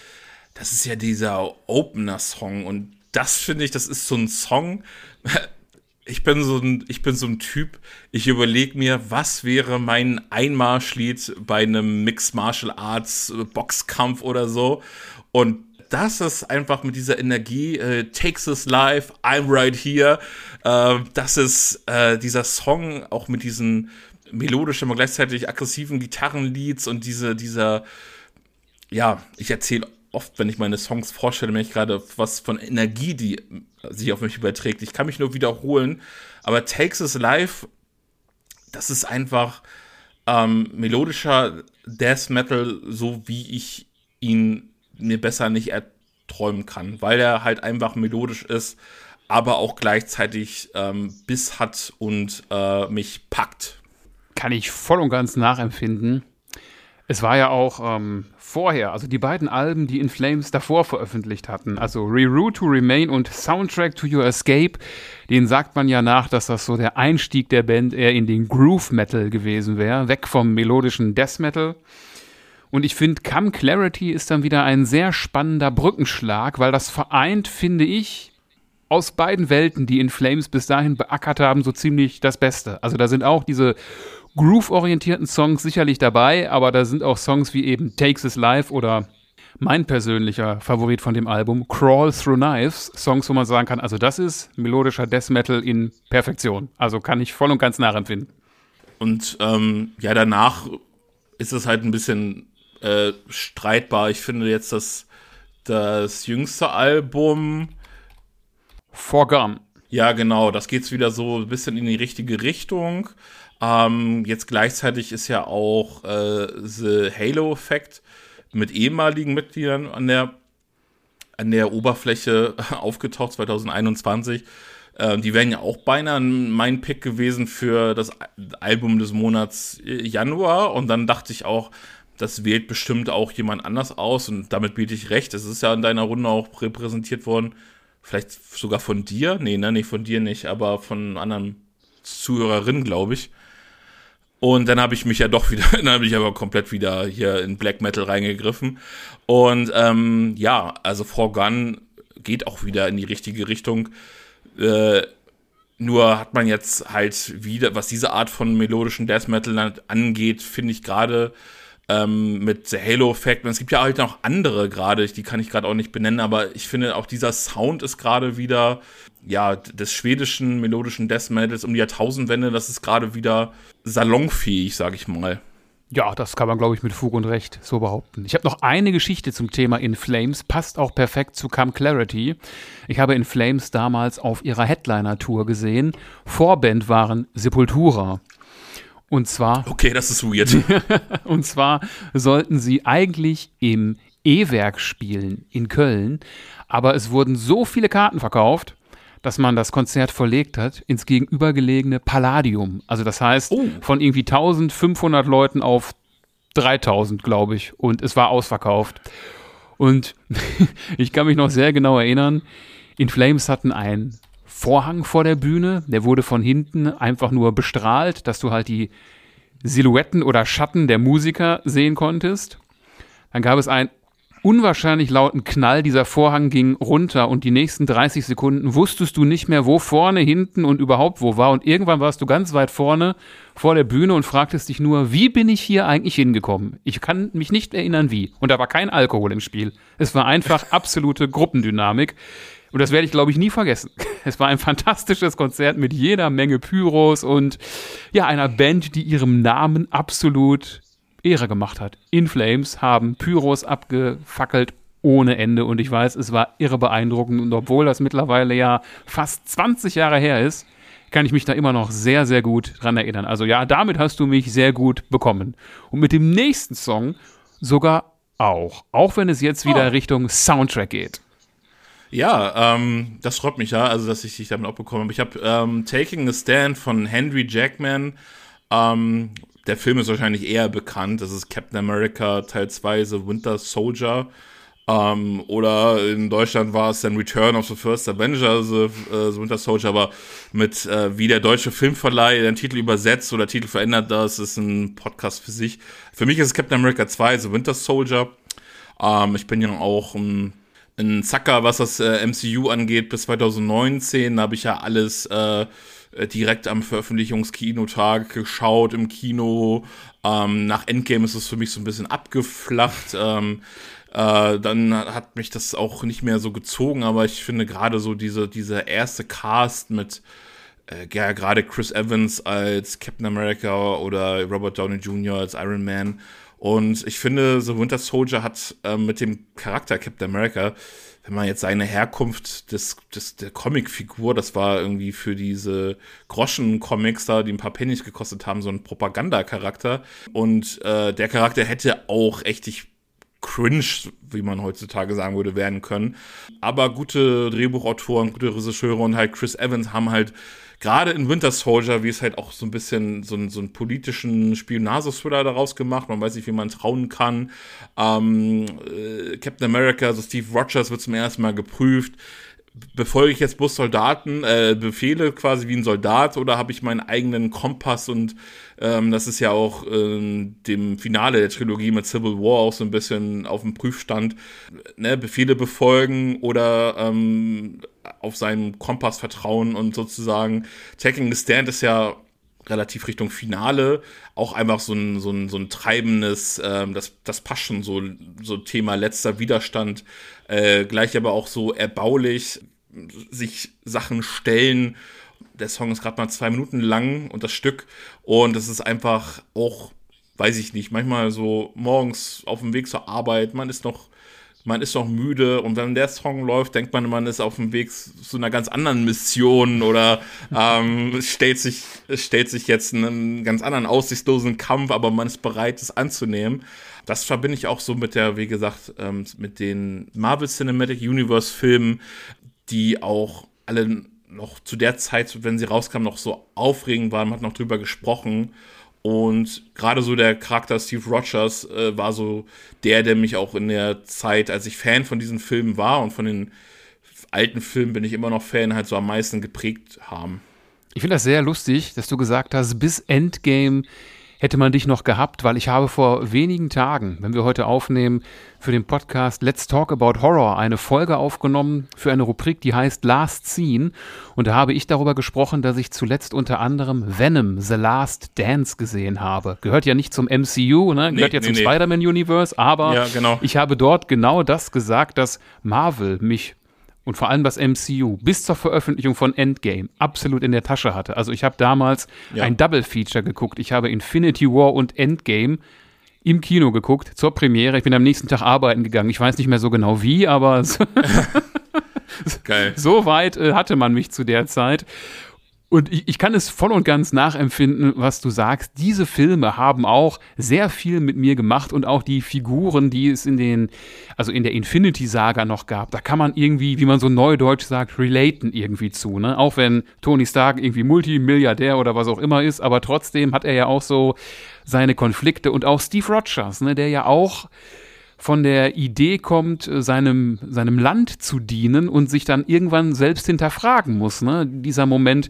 dieser Opener-Song und das finde ich, das ist so ein Song, ich bin so ein Typ, ich überlege mir, was wäre mein Einmarschlied bei einem Mixed Martial Arts Boxkampf oder so und das ist einfach mit dieser Energie, Takes This Life, I'm Right Here, das ist dieser Song auch mit diesen melodischen, aber gleichzeitig aggressiven Gitarrenleads und dieser, ja, ich erzähle oft, wenn ich meine Songs vorstelle, wenn ich gerade was von Energie, die sich auf mich überträgt. Ich kann mich nur wiederholen, aber Takes This Life, das ist einfach melodischer Death Metal, so wie ich ihn mir besser nicht erträumen kann, weil er halt einfach melodisch ist, aber auch gleichzeitig Biss hat und mich packt. Kann ich voll und ganz nachempfinden. Es war ja auch vorher, also die beiden Alben, die In Flames davor veröffentlicht hatten, also Reroute to Remain und Soundtrack to Your Escape, denen sagt man ja nach, dass das so der Einstieg der Band eher in den Groove Metal gewesen wäre, weg vom melodischen Death Metal. Und ich finde, Come Clarity ist dann wieder ein sehr spannender Brückenschlag, weil das vereint, finde ich, aus beiden Welten, die In Flames bis dahin beackert haben, so ziemlich das Beste. Also da sind auch diese groove-orientierten Songs sicherlich dabei, aber da sind auch Songs wie eben Takes His Life oder mein persönlicher Favorit von dem Album, Crawl Through Knives, Songs, wo man sagen kann, also das ist melodischer Death Metal in Perfektion. Also kann ich voll und ganz nachempfinden. Und ja, danach ist es halt ein bisschen streitbar. Ich finde jetzt, das jüngste Album Forgone. Ja, genau, das geht's wieder so ein bisschen in die richtige Richtung. Jetzt gleichzeitig ist ja auch The Halo Effect mit ehemaligen Mitgliedern an der Oberfläche aufgetaucht, 2021. Die wären ja auch beinahe mein Pick gewesen für das Album des Monats Januar. Und dann dachte ich auch, das wählt bestimmt auch jemand anders aus. Und damit biete ich recht. Es ist ja in deiner Runde auch repräsentiert worden. Vielleicht sogar von dir? Nee, von dir nicht, aber von anderen Zuhörerinnen, glaube ich. Und dann habe ich mich ja doch wieder, dann habe ich aber komplett wieder hier in Black Metal reingegriffen. Und ja, also Forgone geht auch wieder in die richtige Richtung. Nur hat man jetzt halt wieder, was diese Art von melodischen Death Metal angeht, finde ich gerade mit The Halo Effect, und es gibt ja halt noch andere gerade, die kann ich gerade auch nicht benennen, aber ich finde auch dieser Sound ist gerade wieder, ja, des schwedischen melodischen Death Metals um die Jahrtausendwende, das ist gerade wieder salonfähig, sag ich mal. Ja, das kann man, glaube ich, mit Fug und Recht so behaupten. Ich habe noch eine Geschichte zum Thema In Flames, passt auch perfekt zu Come Clarity. Ich habe In Flames damals auf ihrer Headliner-Tour gesehen. Vorband waren Sepultura. Und zwar. Okay, das ist weird. Und zwar sollten sie eigentlich im E-Werk spielen in Köln, aber es wurden so viele Karten verkauft, dass man das Konzert verlegt hat ins gegenübergelegene Palladium. Also das heißt, von irgendwie 1500 Leuten auf 3000, glaube ich. Und es war ausverkauft. Und ich kann mich noch sehr genau erinnern, In Flames hatten einen Vorhang vor der Bühne, der wurde von hinten einfach nur bestrahlt, dass du halt die Silhouetten oder Schatten der Musiker sehen konntest. Dann gab es einen unwahrscheinlich lauten Knall, dieser Vorhang ging runter und die nächsten 30 Sekunden wusstest du nicht mehr, wo vorne, hinten und überhaupt wo war. Und irgendwann warst du ganz weit vorne vor der Bühne und fragtest dich nur, wie bin ich hier eigentlich hingekommen? Ich kann mich nicht erinnern, wie. Und da war kein Alkohol im Spiel. Es war einfach absolute Gruppendynamik. Und das werde ich, glaube ich, nie vergessen. Es war ein fantastisches Konzert mit jeder Menge Pyros und ja, einer Band, die ihrem Namen absolut Ehre gemacht hat. In Flames haben Pyros abgefackelt ohne Ende und ich weiß, es war irre beeindruckend und obwohl das mittlerweile ja fast 20 Jahre her ist, kann ich mich da immer noch sehr, sehr gut dran erinnern. Also ja, damit hast du mich sehr gut bekommen. Und mit dem nächsten Song sogar auch wenn es jetzt wieder Richtung Soundtrack geht. Ja, das freut mich ja, also dass ich dich damit auch bekommen habe. Ich habe Taking a Stand von Henry Jackman. Der Film ist wahrscheinlich eher bekannt. Das ist Captain America Teil 2, The Winter Soldier. Oder in Deutschland war es dann Return of the First Avenger, The Winter Soldier. Aber mit wie der deutsche Filmverleih den Titel übersetzt oder Titel verändert, das ist ein Podcast für sich. Für mich ist es Captain America 2, The Winter Soldier. Ich bin ja auch ein Zacker, was das MCU angeht, bis 2019. Da habe ich ja alles direkt am Veröffentlichungskinotag geschaut im Kino. Nach Endgame ist es für mich so ein bisschen abgeflacht. Dann hat mich das auch nicht mehr so gezogen, aber ich finde gerade so dieser erste Cast mit gerade Chris Evans als Captain America oder Robert Downey Jr. als Iron Man. Und ich finde, The Winter Soldier hat mit dem Charakter Captain America, wenn man jetzt seine Herkunft der Comicfigur, das war irgendwie für diese Groschen-Comics da, die ein paar Pennies gekostet haben, so ein Propagandacharakter. Und der Charakter hätte auch echt cringe, wie man heutzutage sagen würde, werden können. Aber gute Drehbuchautoren, gute Regisseure und halt Chris Evans haben halt gerade in Winter Soldier, wie es halt auch so ein bisschen so einen politischen Spionage-Thriller daraus gemacht. Man weiß nicht, wie man trauen kann. Captain America, also Steve Rogers, wird zum ersten Mal geprüft. befolge ich jetzt bloß Befehle quasi wie ein Soldat oder habe ich meinen eigenen Kompass und das ist ja auch dem Finale der Trilogie mit Civil War auch so ein bisschen auf dem Prüfstand, ne? Befehle befolgen oder auf seinen Kompass vertrauen und sozusagen Taking a Stand ist ja relativ Richtung Finale, auch einfach so ein treibendes, das passt schon so Thema letzter Widerstand, gleich aber auch so erbaulich, sich Sachen stellen. Der Song ist gerade mal 2 Minuten lang und das Stück und es ist einfach auch, weiß ich nicht, manchmal so morgens auf dem Weg zur Arbeit, man ist noch müde und wenn der Song läuft, denkt man ist auf dem Weg zu einer ganz anderen Mission oder stellt sich jetzt einen ganz anderen aussichtslosen Kampf, aber man ist bereit, es anzunehmen. Das verbinde ich auch so mit wie gesagt, mit den Marvel Cinematic Universe Filmen, die auch alle noch zu der Zeit, wenn sie rauskamen, noch so aufregend waren, man hat noch drüber gesprochen. Und gerade so der Charakter Steve Rogers war so der mich auch in der Zeit, als ich Fan von diesen Filmen war und von den alten Filmen bin ich immer noch Fan, halt so am meisten geprägt haben. Ich finde das sehr lustig, dass du gesagt hast, bis Endgame hätte man dich noch gehabt, weil ich habe vor wenigen Tagen, wenn wir heute aufnehmen, für den Podcast Let's Talk About Horror eine Folge aufgenommen für eine Rubrik, die heißt Last Scene. Und da habe ich darüber gesprochen, dass ich zuletzt unter anderem Venom, The Last Dance gesehen habe. Gehört ja nicht zum MCU, ne? Gehört ja zum Spider-Man-Universe, aber ja, genau. Ich habe dort genau das gesagt, dass Marvel mich und vor allem das MCU bis zur Veröffentlichung von Endgame absolut in der Tasche hatte. Also ich habe damals ein Double-Feature geguckt. Ich habe Infinity War und Endgame im Kino geguckt, zur Premiere. Ich bin am nächsten Tag arbeiten gegangen. Ich weiß nicht mehr so genau wie, aber Geil. So weit hatte man mich zu der Zeit. Und ich kann es voll und ganz nachempfinden, was du sagst. Diese Filme haben auch sehr viel mit mir gemacht und auch die Figuren, die es in der Infinity-Saga noch gab, da kann man irgendwie, wie man so neudeutsch sagt, relaten irgendwie zu, ne? Auch wenn Tony Stark irgendwie Multimilliardär oder was auch immer ist, aber trotzdem hat er ja auch so seine Konflikte und auch Steve Rogers, ne, der ja auch von der Idee kommt, seinem Land zu dienen und sich dann irgendwann selbst hinterfragen muss. Ne? Dieser Moment,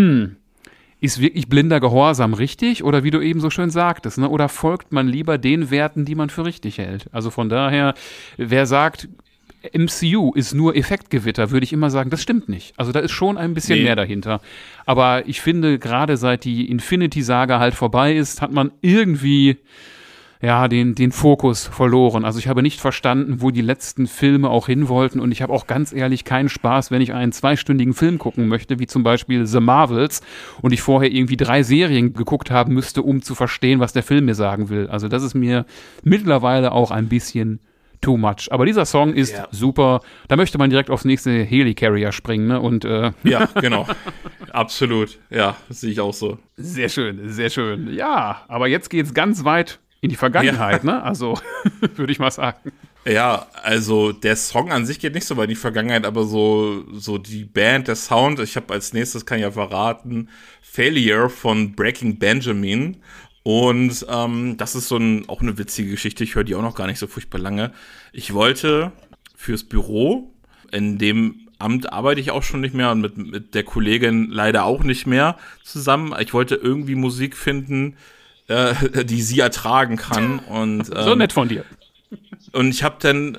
ist wirklich blinder Gehorsam richtig? Oder wie du eben so schön sagtest, ne? Oder folgt man lieber den Werten, die man für richtig hält? Also von daher, wer sagt, MCU ist nur Effektgewitter, würde ich immer sagen, das stimmt nicht. Also da ist schon ein bisschen mehr dahinter. Aber ich finde, gerade seit die Infinity-Saga halt vorbei ist, hat man irgendwie den Fokus verloren. Also ich habe nicht verstanden, wo die letzten Filme auch hin wollten und ich habe auch ganz ehrlich keinen Spaß, wenn ich einen 2-stündigen Film gucken möchte, wie zum Beispiel The Marvels und ich vorher irgendwie 3 Serien geguckt haben müsste, um zu verstehen, was der Film mir sagen will. Also das ist mir mittlerweile auch ein bisschen too much. Aber dieser Song ist super. Da möchte man direkt aufs nächste Helicarrier springen, ne? Und ja, genau. Absolut. Ja, das sehe ich auch so. Sehr schön, sehr schön. Ja, aber jetzt geht's ganz weit in die Vergangenheit, ne? Also, würde ich mal sagen. Ja, also der Song an sich geht nicht so weit in die Vergangenheit, aber so die Band, der Sound, ich habe als nächstes, kann ich ja verraten, Failure von Breaking Benjamin. Und das ist auch eine witzige Geschichte, ich höre die auch noch gar nicht so furchtbar lange. Ich wollte fürs Büro, in dem Amt arbeite ich auch schon nicht mehr und mit der Kollegin leider auch nicht mehr zusammen. Ich wollte irgendwie Musik finden, die sie ertragen kann. Und, so nett von dir. Und ich habe dann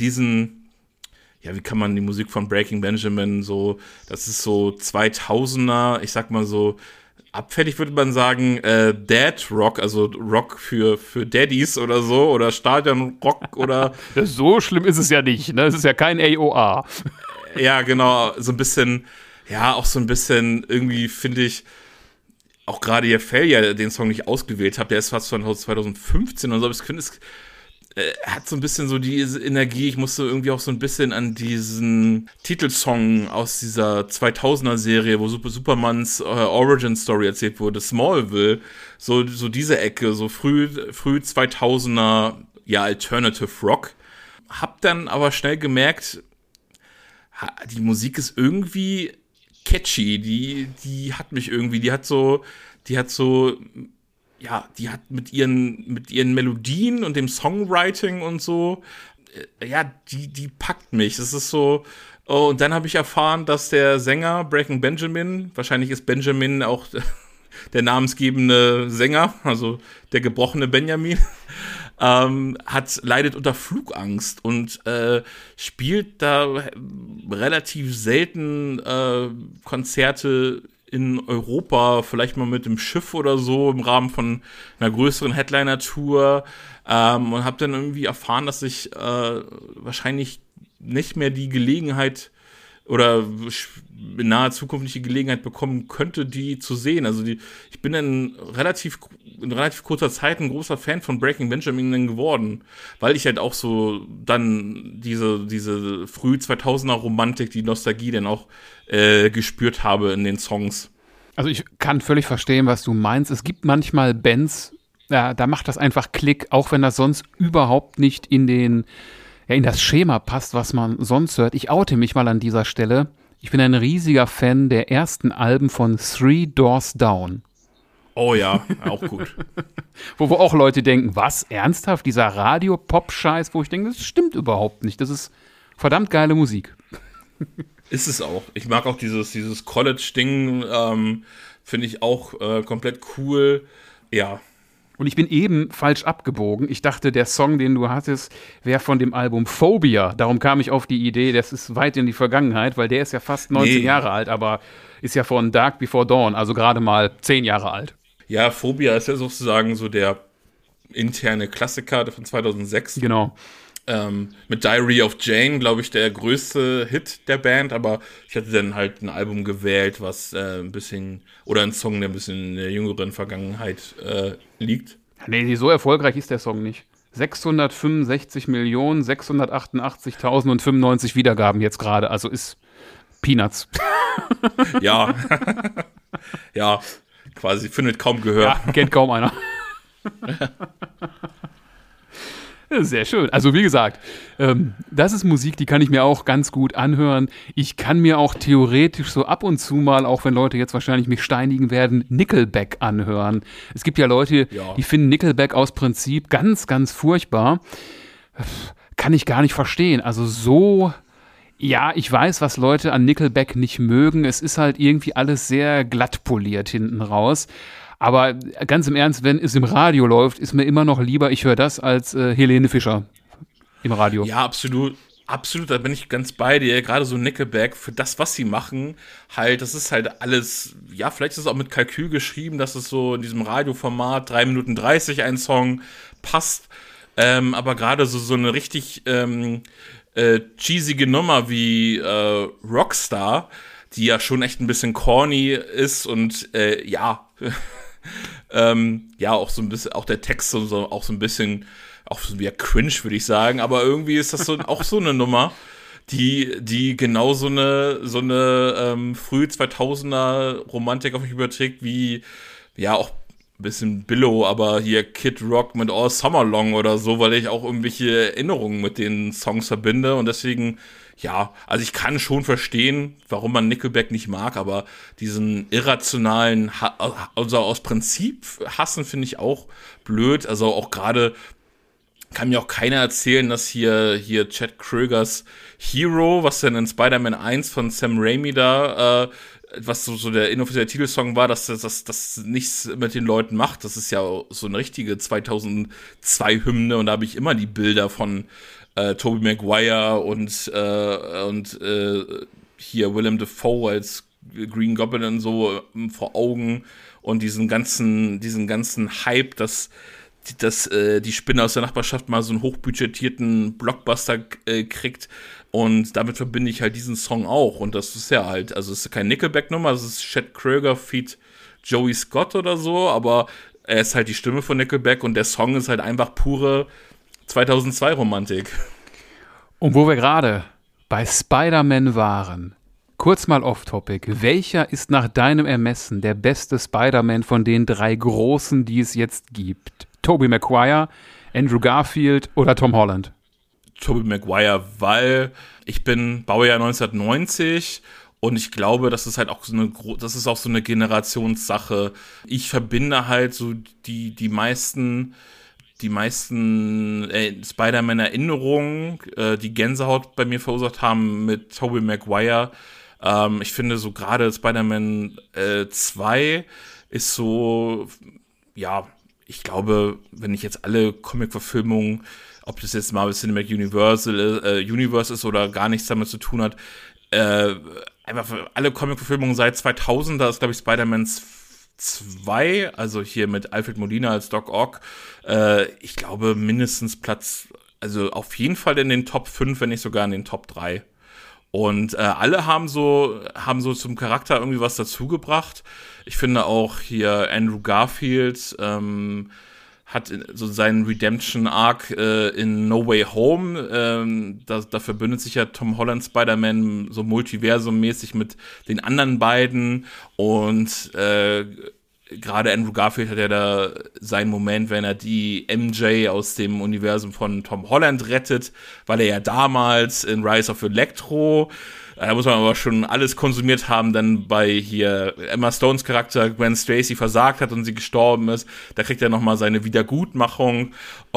wie kann man die Musik von Breaking Benjamin so, das ist so 2000er, ich sag mal so, abfällig würde man sagen, Dad Rock, also Rock für Daddies oder so, oder Stadion Rock oder. So schlimm ist es ja nicht, ne? Es ist ja kein AOA. Ja, genau, so ein bisschen, auch so ein bisschen, irgendwie finde ich, auch gerade hier Failure, den Song nicht ausgewählt habe, der ist fast von 2015 und so, aber ich finde, es hat so ein bisschen so diese Energie, ich musste irgendwie auch so ein bisschen an diesen Titelsong aus dieser 2000er-Serie, wo Supermans Origin Story erzählt wurde, Smallville, so diese Ecke, so früh 2000er, Alternative Rock. Hab dann aber schnell gemerkt, die Musik ist irgendwie catchy, die hat mich irgendwie, die hat mit ihren Melodien und dem Songwriting und so, die packt mich. Das ist so, oh, und dann habe ich erfahren, dass der Sänger Breaking Benjamin, wahrscheinlich ist Benjamin auch der namensgebende Sänger, also der gebrochene Benjamin, leidet unter Flugangst und spielt da relativ selten Konzerte in Europa, vielleicht mal mit dem Schiff oder so im Rahmen von einer größeren Headliner-Tour, und habe dann irgendwie erfahren, dass ich wahrscheinlich nicht mehr die Gelegenheit oder in naher Zukunft nicht die Gelegenheit bekommen könnte, die zu sehen. Also ich bin in relativ kurzer Zeit ein großer Fan von Breaking Benjamin geworden, weil ich halt auch so dann diese früh 2000er Romantik, die Nostalgie dann auch gespürt habe in den Songs. Also ich kann völlig verstehen, was du meinst. Es gibt manchmal Bands, da macht das einfach Klick, auch wenn das sonst überhaupt nicht in das Schema passt, was man sonst hört. Ich oute mich mal an dieser Stelle. Ich bin ein riesiger Fan der ersten Alben von Three Doors Down. Oh ja, auch gut. wo auch Leute denken, was, ernsthaft, dieser Radio-Pop-Scheiß, wo ich denke, das stimmt überhaupt nicht. Das ist verdammt geile Musik. Ist es auch. Ich mag auch dieses College-Ding, finde ich auch komplett cool. Ja. Und ich bin eben falsch abgebogen. Ich dachte, der Song, den du hattest, wäre von dem Album Phobia. Darum kam ich auf die Idee, das ist weit in die Vergangenheit, weil der ist ja fast 19 Jahre alt, aber ist ja von Dark Before Dawn, also gerade mal 10 Jahre alt. Ja, Phobia ist ja sozusagen so der interne Klassiker von 2006. Genau. Mit Diary of Jane, glaube ich, der größte Hit der Band, aber ich hatte dann halt ein Album gewählt, was ein bisschen, oder ein Song, der ein bisschen in der jüngeren Vergangenheit liegt. Nee, so erfolgreich ist der Song nicht. 665.688.095 Wiedergaben jetzt gerade, also ist Peanuts. Ja, ja, quasi findet kaum Gehör. Ja, kennt kaum einer. Sehr schön. Also wie gesagt, das ist Musik, die kann ich mir auch ganz gut anhören. Ich kann mir auch theoretisch so ab und zu mal, auch wenn Leute jetzt wahrscheinlich mich steinigen werden, Nickelback anhören. Es gibt ja Leute, die finden Nickelback aus Prinzip ganz, ganz furchtbar. Kann ich gar nicht verstehen. Also so, ja, ich weiß, was Leute an Nickelback nicht mögen. Es ist halt irgendwie alles sehr glatt poliert hinten raus. Aber ganz im Ernst, wenn es im Radio läuft, ist mir immer noch lieber, ich höre das als Helene Fischer im Radio. Ja, absolut. Absolut, da bin ich ganz bei dir. Gerade so Nickelback, für das, was sie machen, halt, das ist halt alles, ja, vielleicht ist es auch mit Kalkül geschrieben, dass es so in diesem Radioformat 3 Minuten 30 ein Song passt. Aber gerade so eine richtig cheesige Nummer wie Rockstar, die ja schon echt ein bisschen corny ist und ja, auch so ein bisschen, auch der Text so auch so ein bisschen, auch so wie cringe, würde ich sagen, aber irgendwie ist das so auch so eine Nummer, die genau so eine früh 2000er Romantik auf mich überträgt, wie, ja, auch ein bisschen Billow, aber hier Kid Rock mit All Summer Long oder so, weil ich auch irgendwelche Erinnerungen mit den Songs verbinde und deswegen, ja, also ich kann schon verstehen, warum man Nickelback nicht mag, aber diesen irrationalen, also aus Prinzip hassen finde ich auch blöd, also auch gerade kann mir auch keiner erzählen, dass hier Chad Kroegers Hero, was denn in Spider-Man 1 von Sam Raimi da, was so der inoffizielle Titelsong war, dass das nichts mit den Leuten macht. Das ist ja so eine richtige 2002-Hymne und da habe ich immer die Bilder von Tobey Maguire und hier Willem Dafoe als Green Goblin und so vor Augen und diesen ganzen Hype, dass die Spinne aus der Nachbarschaft mal so einen hochbudgetierten Blockbuster kriegt und damit verbinde ich halt diesen Song auch und das ist ja halt, also es ist keine Nickelback-Nummer, das ist Chad Kroeger feat. Joey Scott oder so, aber er ist halt die Stimme von Nickelback und der Song ist halt einfach pure 2002-Romantik. Und wo wir gerade bei Spider-Man waren, kurz mal off-topic, welcher ist nach deinem Ermessen der beste Spider-Man von den 3 großen, die es jetzt gibt? Tobey Maguire, Andrew Garfield oder Tom Holland? Tobey Maguire, weil ich bin Baujahr 1990 und ich glaube, das ist halt auch so eine Generationssache. Ich verbinde halt so die meisten die meisten Spider-Man-Erinnerungen, die Gänsehaut bei mir verursacht haben mit Tobey Maguire. Ich finde so gerade Spider-Man 2 ist so, ja, ich glaube, wenn ich jetzt alle Comic-Verfilmungen, ob das jetzt Marvel Cinematic Universe ist oder gar nichts damit zu tun hat, einfach für alle Comic-Verfilmungen seit 2000, da ist, glaube ich, Spider-Man 2, also hier mit Alfred Molina als Doc Ock, ich glaube mindestens also auf jeden Fall in den Top 5, wenn nicht sogar in den Top 3. Und alle haben so zum Charakter irgendwie was dazugebracht. Ich finde auch hier Andrew Garfield hat so seinen Redemption-Arc in No Way Home. Da verbündet sich ja Tom Holland Spider-Man so multiversummäßig mit den anderen beiden. Und gerade Andrew Garfield hat ja da seinen Moment, wenn er die MJ aus dem Universum von Tom Holland rettet, weil er ja damals in Rise of Electro, da muss man aber schon alles konsumiert haben, dann bei hier Emma Stones Charakter Gwen Stacy versagt hat und sie gestorben ist. Da kriegt er nochmal seine Wiedergutmachung.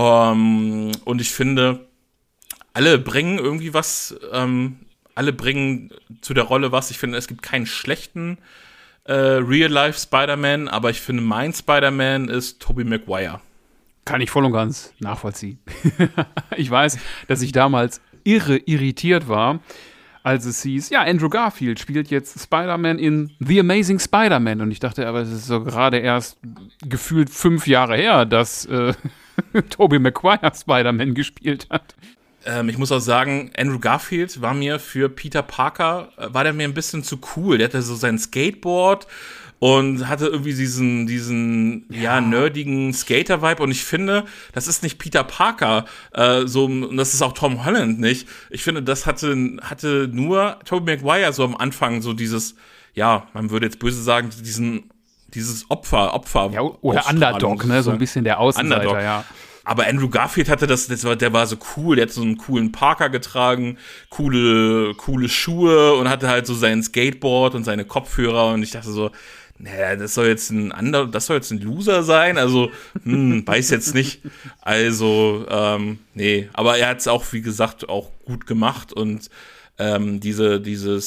Und ich finde, alle bringen irgendwie was, alle bringen zu der Rolle was. Ich finde, es gibt keinen schlechten Real-Life Spider-Man, aber ich finde, mein Spider-Man ist Tobey Maguire. Kann ich voll und ganz nachvollziehen. Ich weiß, dass ich damals irritiert war, als es hieß, ja, Andrew Garfield spielt jetzt Spider-Man in The Amazing Spider-Man. Und ich dachte, aber es ist so gerade erst gefühlt 5 Jahre her, dass Tobey Maguire Spider-Man gespielt hat. Ich muss auch sagen, Andrew Garfield war mir für Peter Parker, war der mir ein bisschen zu cool. Der hatte so sein Skateboard und hatte irgendwie diesen nerdigen Skater-Vibe. Und ich finde, das ist nicht Peter Parker, und das ist auch Tom Holland nicht. Ich finde, das hatte nur Tobey Maguire so am Anfang so dieses, ja, man würde jetzt böse sagen, dieses Opfer. Ja, oder Underdog, ne, so ein bisschen der Außenseiter, Underdog. ja. Aber Andrew Garfield hatte der war so cool, der hat so einen coolen Parker getragen, coole Schuhe und hatte halt so sein Skateboard und seine Kopfhörer und ich dachte so, naja, das soll jetzt ein Loser sein, also, weiß jetzt nicht. Also, nee, aber er hat es auch, wie gesagt, auch gut gemacht und diese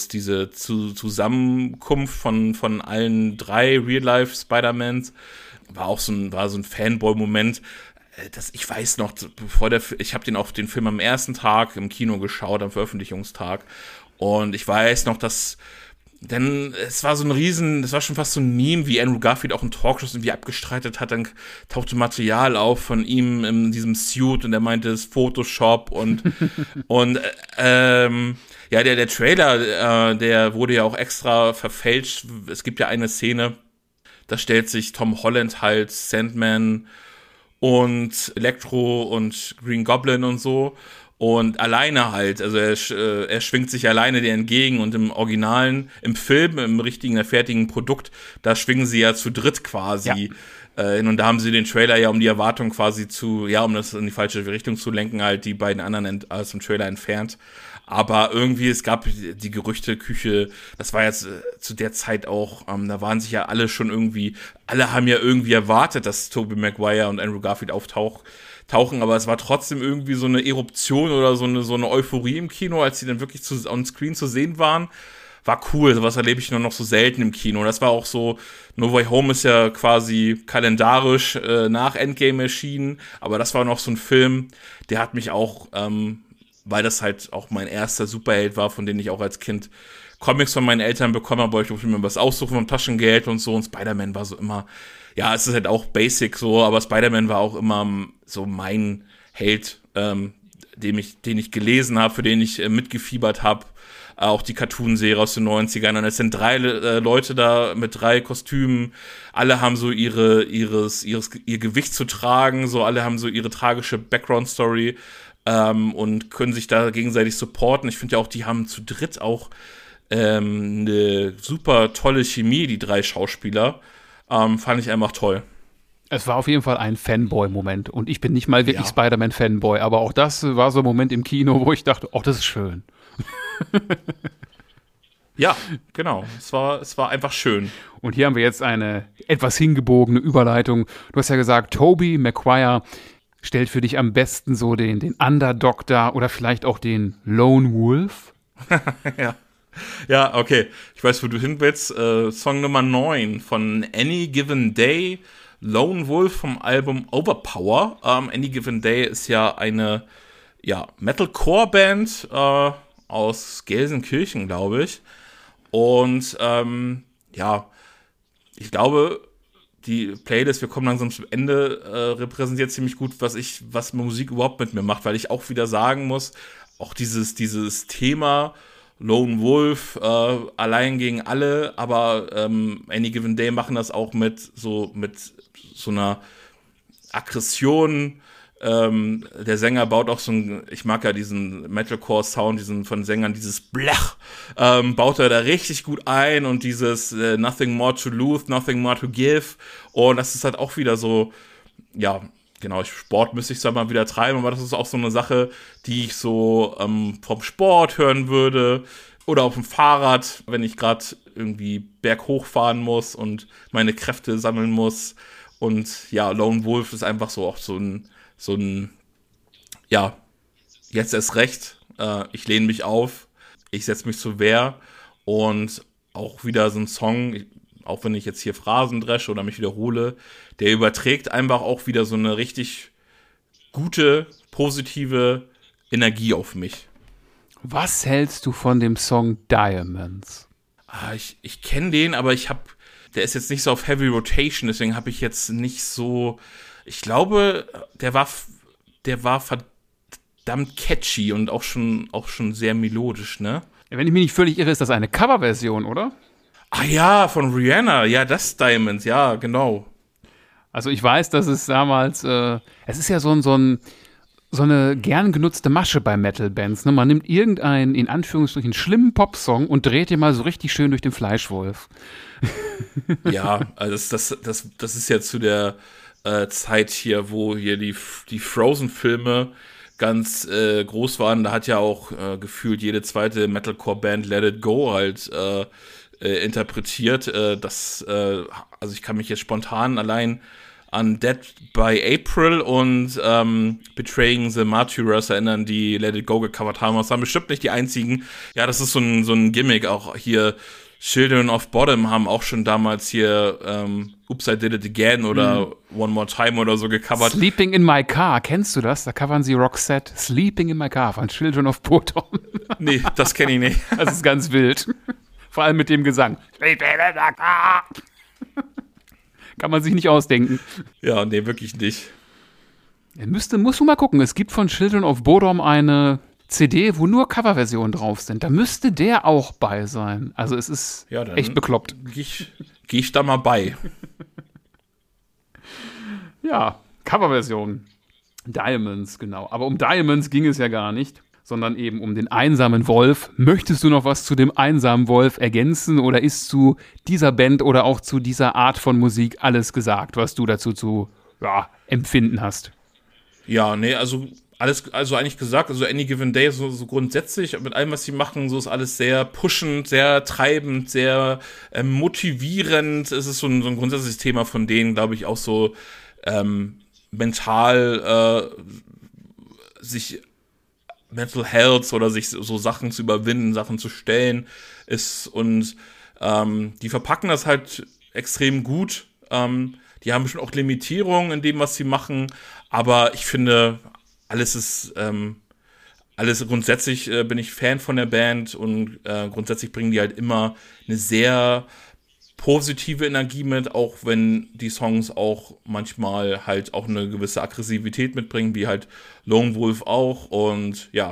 Zusammenkunft von allen 3 Real-Life Spider-Mans war so ein Fanboy-Moment. Ich weiß noch, ich habe den Film am ersten Tag im Kino geschaut, am Veröffentlichungstag. Und ich weiß noch, denn es war das war schon fast so ein Meme, wie Andrew Garfield auch in Talkshows irgendwie abgestreitet hat. Dann tauchte Material auf von ihm in diesem Suit und er meinte, es ist Photoshop und ja, der Trailer, der wurde ja auch extra verfälscht. Es gibt ja eine Szene, da stellt sich Tom Holland halt Sandman und Electro und Green Goblin und so und alleine halt, also er schwingt sich alleine dir entgegen und im Originalen, im Film, im richtigen, fertigen Produkt, da schwingen sie ja zu dritt quasi hin und da haben sie den Trailer ja, um die Erwartung quasi um das in die falsche Richtung zu lenken, halt die beiden anderen aus dem Trailer entfernt. Aber irgendwie, es gab die Gerüchteküche, das war jetzt zu der Zeit auch, da waren sich ja alle haben ja irgendwie erwartet, dass Tobey Maguire und Andrew Garfield auftauchen, aber es war trotzdem irgendwie so eine Eruption oder so eine Euphorie im Kino, als sie dann wirklich on Screen zu sehen waren. War cool, sowas erlebe ich nur noch so selten im Kino. Das war auch so, No Way Home ist ja quasi kalendarisch nach Endgame erschienen, aber das war noch so ein Film, der hat mich auch weil das halt auch mein erster Superheld war, von dem ich auch als Kind Comics von meinen Eltern bekommen habe, weil ich durfte mir was aussuchen vom Taschengeld und so. Und Spider-Man war so immer, ja, es ist halt auch basic so, aber Spider-Man war auch immer so mein Held, den ich gelesen habe, für den ich mitgefiebert habe. Auch die Cartoon-Serie aus den 90ern. Und es sind 3 Leute da mit 3 Kostümen. Alle haben so ihr Gewicht zu tragen. So, alle haben so ihre tragische Background-Story. Und können sich da gegenseitig supporten. Ich finde ja auch, die haben zu dritt auch eine super tolle Chemie, die 3 Schauspieler. Fand ich einfach toll. Es war auf jeden Fall ein Fanboy-Moment. Und ich bin nicht mal wirklich Spider-Man-Fanboy, aber auch das war so ein Moment im Kino, wo ich dachte, das ist schön. Ja, genau. Es war einfach schön. Und hier haben wir jetzt eine etwas hingebogene Überleitung. Du hast ja gesagt, Tobey Maguire stellt für dich am besten so den Underdog dar oder vielleicht auch den Lone Wolf? Ja, okay. Ich weiß, wo du hin willst. Song Nummer 9 von Any Given Day, Lone Wolf vom Album Overpower. Any Given Day ist ja eine Metalcore-Band aus Gelsenkirchen, glaube ich. Und ich glaube, die Playlist, wir kommen langsam zum Ende, repräsentiert ziemlich gut, was Musik überhaupt mit mir macht, weil ich auch wieder sagen muss, auch dieses Thema Lone Wolf, allein gegen alle, aber Any Given Day machen das auch mit so einer Aggression. Der Sänger baut auch ich mag ja diesen Metalcore-Sound, diesen von Sängern, dieses Blech, baut er da richtig gut ein und dieses Nothing more to lose, nothing more to give. Und das ist halt auch wieder so, ja, genau, Sport müsste ich es mal wieder treiben, aber das ist auch so eine Sache, die ich so vom Sport hören würde oder auf dem Fahrrad, wenn ich gerade irgendwie berghoch fahren muss und meine Kräfte sammeln muss. Und ja, Lone Wolf ist einfach so auch so ein jetzt erst recht, ich lehne mich auf, ich setze mich zur Wehr und auch wieder so ein Song, auch wenn ich jetzt hier Phrasen dresche oder mich wiederhole, der überträgt einfach auch wieder so eine richtig gute, positive Energie auf mich. Was hältst du von dem Song Diamonds? Ich kenne den, aber der ist jetzt nicht so auf Heavy Rotation, deswegen habe ich jetzt nicht so, ich glaube, der war verdammt catchy und auch schon sehr melodisch, ne? Wenn ich mich nicht völlig irre, ist das eine Coverversion, oder? Ah ja, von Rihanna, ja, das Diamonds, ja, genau. Also ich weiß, dass es damals, es ist ja so eine gern genutzte Masche bei Metal-Bands, ne? Man nimmt irgendeinen, in Anführungsstrichen, schlimmen Popsong und dreht den mal so richtig schön durch den Fleischwolf. Ja, also das ist ja zu der Zeit hier, wo hier die Frozen-Filme ganz groß waren. Da hat ja auch gefühlt jede zweite Metalcore-Band Let It Go halt interpretiert. Also ich kann mich jetzt spontan allein an Dead by April und Betraying the Martyrs erinnern, die Let It Go gecovert haben. Das waren bestimmt nicht die einzigen. Ja, das ist so ein Gimmick. Auch hier Children of Bodom haben auch schon damals hier Oops, I Did It Again oder One More Time oder so gecovert. Sleeping in My Car, kennst du das? Da covern sie Roxette. Sleeping in My Car von Children of Bodom. Nee, das kenne ich nicht. Das ist ganz wild. Vor allem mit dem Gesang. Sleeping in My Car. Kann man sich nicht ausdenken. Ja, nee, wirklich nicht. Musst du mal gucken. Es gibt von Children of Bodom eine CD, wo nur Coverversionen drauf sind. Da müsste der auch bei sein. Also es ist echt bekloppt. Geh ich da mal bei. Ja, Coverversion. Diamonds, genau. Aber um Diamonds ging es ja gar nicht, sondern eben um den einsamen Wolf. Möchtest du noch was zu dem einsamen Wolf ergänzen oder ist zu dieser Band oder auch zu dieser Art von Musik alles gesagt, was du dazu zu empfinden hast? Ja, nee, also eigentlich gesagt, also Any Given Day so grundsätzlich, mit allem, was sie machen, so ist alles sehr pushend, sehr treibend, sehr motivierend. Es ist so ein grundsätzliches Thema von denen, glaube ich, auch so mental sich Mental Health oder sich so Sachen zu überwinden, Sachen zu stellen ist und die verpacken das halt extrem gut. Die haben schon auch Limitierungen in dem, was sie machen, aber ich finde, alles grundsätzlich bin ich Fan von der Band und grundsätzlich bringen die halt immer eine sehr positive Energie mit, auch wenn die Songs auch manchmal halt auch eine gewisse Aggressivität mitbringen, wie halt Lone Wolf auch und ja,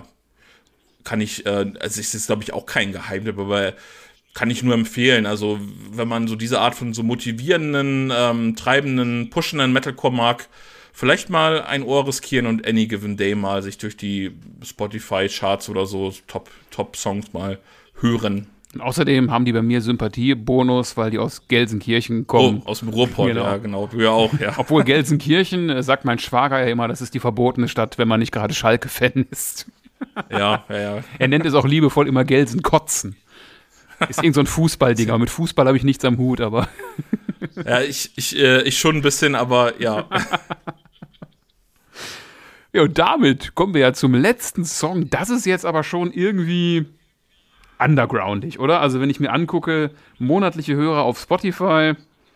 es ist glaube ich auch kein Geheimtipp, aber kann ich nur empfehlen, also wenn man so diese Art von so motivierenden, treibenden, pushenden Metalcore mag, vielleicht mal ein Ohr riskieren und Any Given Day mal sich durch die Spotify-Charts oder so Top-Songs mal hören. Und außerdem haben die bei mir Sympathiebonus, weil die aus Gelsenkirchen kommen. Oh, aus dem Ruhrpott, genau. Ja, genau. Du ja auch, ja. Obwohl Gelsenkirchen, sagt mein Schwager ja immer, das ist die verbotene Stadt, wenn man nicht gerade Schalke-Fan ist. Ja. Er nennt es auch liebevoll immer Gelsenkotzen. Ist irgend so ein Fußballding, aber mit Fußball habe ich nichts am Hut, aber... Ja, ich schon ein bisschen, aber ja. Ja, und damit kommen wir ja zum letzten Song. Das ist jetzt aber schon irgendwie undergroundig, oder? Also wenn ich mir angucke, monatliche Hörer auf Spotify,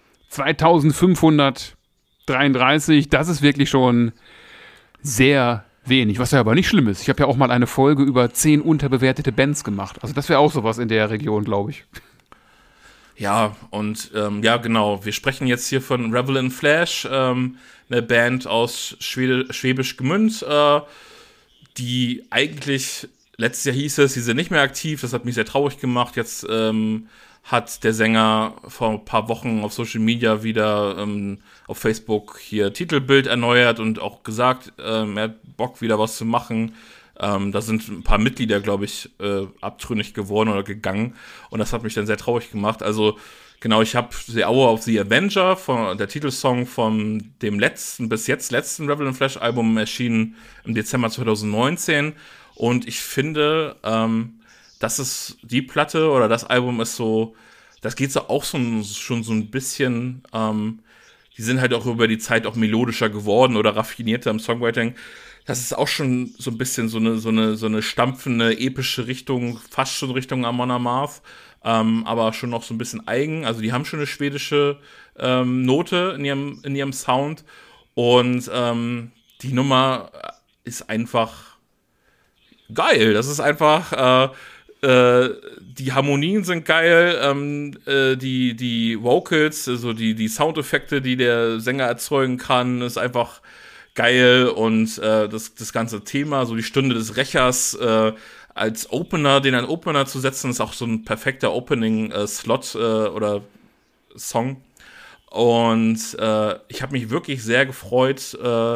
2533, das ist wirklich schon sehr wenig, was ja aber nicht schlimm ist. Ich habe ja auch mal eine Folge über 10 unterbewertete Bands gemacht. Also das wäre auch sowas in der Region, glaube ich. Ja, und ja, genau. Wir sprechen jetzt hier von Revel in Flash, eine Band aus Schwäbisch Gmünd, die eigentlich, letztes Jahr hieß es, sie sind nicht mehr aktiv. Das hat mich sehr traurig gemacht. Jetzt hat der Sänger vor ein paar Wochen auf Social Media wieder auf Facebook hier Titelbild erneuert und auch gesagt, er hat Bock, wieder was zu machen. Da sind ein paar Mitglieder, glaube ich, abtrünnig geworden oder gegangen. Und das hat mich dann sehr traurig gemacht. Also, genau, ich habe The Hour of the Avenger, der Titelsong von dem bis jetzt letzten Revel in Flash Album, erschienen im Dezember 2019. Und ich finde, das ist die Platte oder das Album ist so, das geht so auch schon so ein bisschen, die sind halt auch über die Zeit auch melodischer geworden oder raffinierter im Songwriting. Das ist auch schon so ein bisschen so eine stampfende, epische Richtung, fast schon Richtung Amon Amarth, aber schon noch so ein bisschen eigen. Also die haben schon eine schwedische Note in ihrem Sound und die Nummer ist einfach geil. Das ist einfach, die Harmonien sind geil, die Vocals, also die Soundeffekte, die der Sänger erzeugen kann, ist einfach geil und das ganze Thema, so die Stunde des Rächers als Opener, den Opener zu setzen, ist auch so ein perfekter Opening-Slot oder Song. Und ich habe mich wirklich sehr gefreut,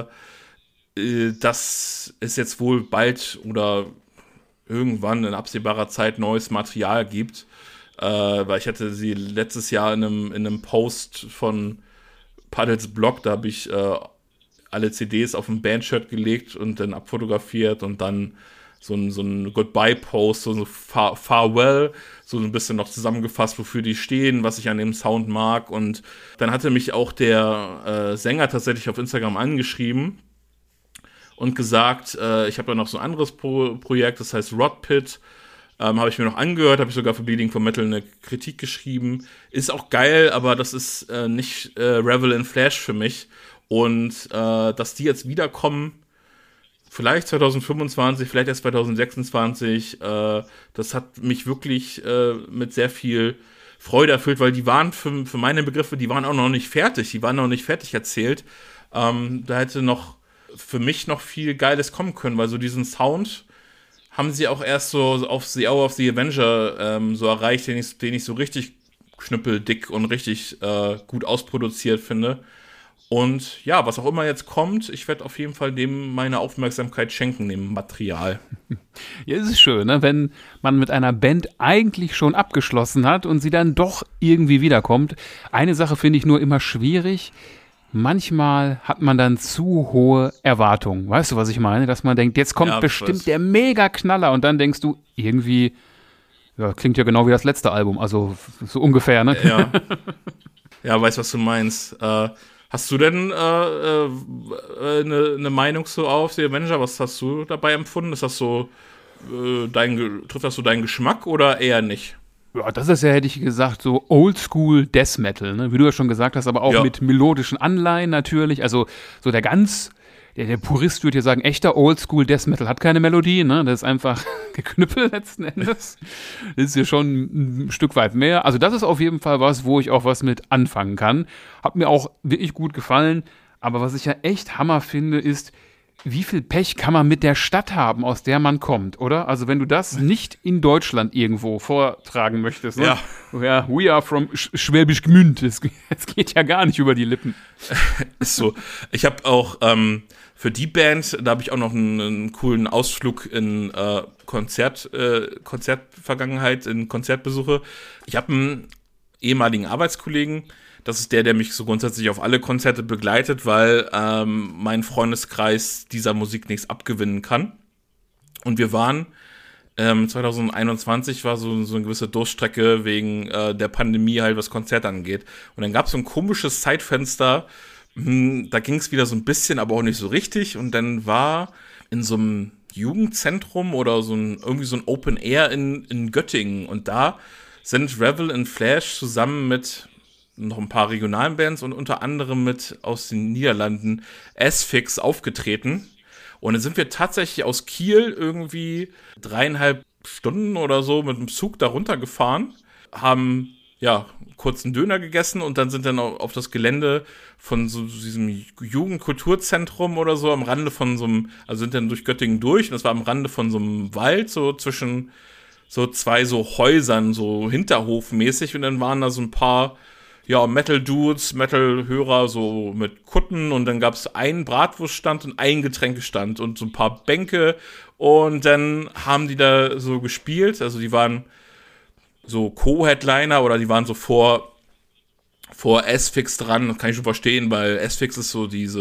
dass es jetzt wohl bald oder irgendwann in absehbarer Zeit neues Material gibt. Weil ich hatte sie letztes Jahr in einem Post von Paddles Blog, da habe ich alle CDs auf ein Bandshirt gelegt und dann abfotografiert und dann so ein Goodbye-Post, so ein Farewell, so ein bisschen noch zusammengefasst, wofür die stehen, was ich an dem Sound mag. Und dann hatte mich auch der Sänger tatsächlich auf Instagram angeschrieben und gesagt, ich habe ja noch so ein anderes Projekt, das heißt Rot Pit, habe ich mir noch angehört, habe ich sogar für Bleeding for Metal eine Kritik geschrieben. Ist auch geil, aber das ist nicht Revel in Flash für mich. Und dass die jetzt wiederkommen, vielleicht 2025, vielleicht erst 2026, das hat mich wirklich mit sehr viel Freude erfüllt, weil die waren für meine Begriffe, die waren auch noch nicht fertig, erzählt. Da hätte noch für mich noch viel Geiles kommen können, weil so diesen Sound haben sie auch erst so auf The Hour of the Avenger so erreicht, den ich so richtig knüppeldick und richtig gut ausproduziert finde. Und ja, was auch immer jetzt kommt, ich werde auf jeden Fall dem meine Aufmerksamkeit schenken, dem Material. Ja, es ist schön, ne? Wenn man mit einer Band eigentlich schon abgeschlossen hat und sie dann doch irgendwie wiederkommt. Eine Sache finde ich nur immer schwierig. Manchmal hat man dann zu hohe Erwartungen. Weißt du, was ich meine? Dass man denkt, jetzt kommt bestimmt der Mega-Knaller und dann denkst du, irgendwie, ja, klingt ja genau wie das letzte Album, also so ungefähr, ne? Ja, ja, weiß, was du meinst. Hast du denn eine Meinung zu auf The Avenger? Was hast du dabei empfunden? Ist das so trifft das so deinen Geschmack oder eher nicht? Ja, das ist ja, hätte ich gesagt, so Oldschool Death Metal, ne? Wie du ja schon gesagt hast, aber auch mit melodischen Anleihen natürlich. Also so der Purist würde ja sagen, echter Oldschool Death Metal hat keine Melodie, ne? Das ist einfach Geknüppel letzten Endes. Das ist ja schon ein Stück weit mehr. Also das ist auf jeden Fall was, wo ich auch was mit anfangen kann. Hat mir auch wirklich gut gefallen. Aber was ich ja echt Hammer finde, ist, wie viel Pech kann man mit der Stadt haben, aus der man kommt, oder? Also wenn du das nicht in Deutschland irgendwo vortragen möchtest, ne? Ja, we are from Schwäbisch Gmünd. Es geht ja gar nicht über die Lippen. Ist so. Ich habe auch für die Band, da habe ich auch noch einen coolen Ausflug in Konzertvergangenheit, in Konzertbesuche. Ich habe einen ehemaligen Arbeitskollegen, das ist der mich so grundsätzlich auf alle Konzerte begleitet, weil mein Freundeskreis dieser Musik nichts abgewinnen kann. Und wir waren 2021 war so eine gewisse Durststrecke wegen der Pandemie halt, was Konzerte angeht. Und dann gab es so ein komisches Zeitfenster Da ging es wieder so ein bisschen, aber auch nicht so richtig. Und dann war in so einem Jugendzentrum oder irgendwie so ein Open Air in Göttingen. Und da sind Revel and Flash zusammen mit noch ein paar regionalen Bands und unter anderem mit aus den Niederlanden Asphyx aufgetreten. Und dann sind wir tatsächlich aus Kiel irgendwie 3,5 Stunden oder so mit dem Zug da runtergefahren, haben kurz einen Döner gegessen und dann sind dann auf das Gelände von so diesem Jugendkulturzentrum oder so am Rande von so einem, also sind dann durch Göttingen durch und das war am Rande von so einem Wald, so zwischen so zwei so Häusern, so hinterhofmäßig und dann waren da so ein paar Metal-Dudes, Metal-Hörer so mit Kutten und dann gab es einen Bratwurststand und einen Getränkestand und so ein paar Bänke und dann haben die da so gespielt, also die waren so Co-Headliner oder die waren so vor Asphyx dran, das kann ich schon verstehen, weil Asphyx ist so die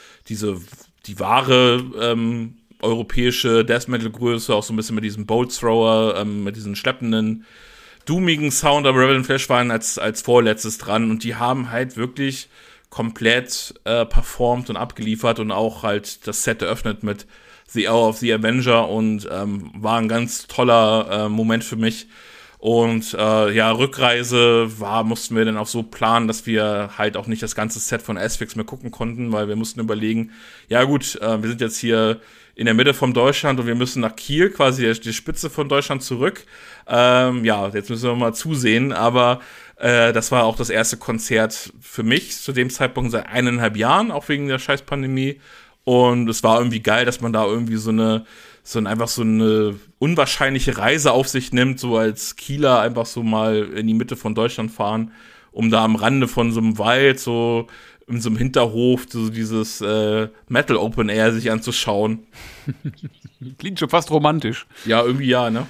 wahre europäische Death Metal Größe, auch so ein bisschen mit diesem Bolt Thrower, mit diesen schleppenden, doomigen Sound, aber Revel and Flash waren als vorletztes dran und die haben halt wirklich komplett performt und abgeliefert und auch halt das Set eröffnet mit The Hour of the Avenger und war ein ganz toller Moment für mich. Und Rückreise mussten wir dann auch so planen, dass wir halt auch nicht das ganze Set von Asphyx mehr gucken konnten, weil wir mussten überlegen, ja gut, wir sind jetzt hier in der Mitte von Deutschland und wir müssen nach Kiel, quasi die Spitze von Deutschland zurück. Jetzt müssen wir mal zusehen, aber das war auch das erste Konzert für mich zu dem Zeitpunkt seit 1,5 Jahren, auch wegen der scheiß Pandemie. Und es war irgendwie geil, dass man da irgendwie so eine unwahrscheinliche Reise auf sich nimmt, so als Kieler einfach so mal in die Mitte von Deutschland fahren, um da am Rande von so einem Wald, so in so einem Hinterhof, so dieses Metal Open Air sich anzuschauen. Klingt schon fast romantisch. Ja, irgendwie ja, ne?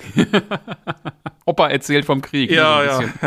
Opa erzählt vom Krieg. Ja, ja.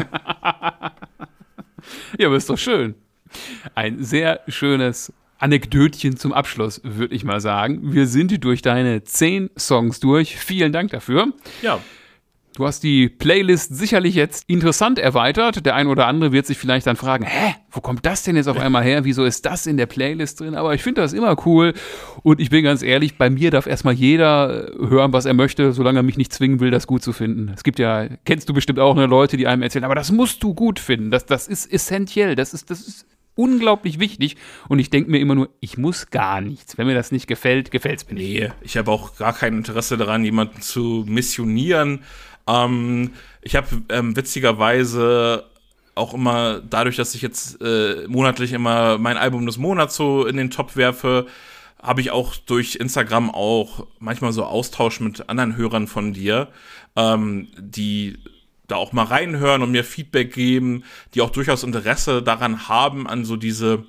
Ja, aber ist doch schön. Ein sehr schönes Anekdötchen zum Abschluss, würde ich mal sagen. Wir sind durch deine 10 Songs durch. Vielen Dank dafür. Ja. Du hast die Playlist sicherlich jetzt interessant erweitert. Der ein oder andere wird sich vielleicht dann fragen, wo kommt das denn jetzt auf einmal her? Wieso ist das in der Playlist drin? Aber ich finde das immer cool. Und ich bin ganz ehrlich, bei mir darf erstmal jeder hören, was er möchte, solange er mich nicht zwingen will, das gut zu finden. Es gibt ja, kennst du bestimmt auch Leute, die einem erzählen, aber das musst du gut finden. Das ist essentiell. Das ist unglaublich wichtig und ich denke mir immer nur, ich muss gar nichts. Wenn mir das nicht gefällt, gefällt es mir nicht. Nee, ich habe auch gar kein Interesse daran, jemanden zu missionieren. Ich habe witzigerweise auch immer, dadurch, dass ich jetzt monatlich immer mein Album des Monats so in den Top werfe, habe ich auch durch Instagram auch manchmal so Austausch mit anderen Hörern von dir, die da auch mal reinhören und mir Feedback geben, die auch durchaus Interesse daran haben, an so diese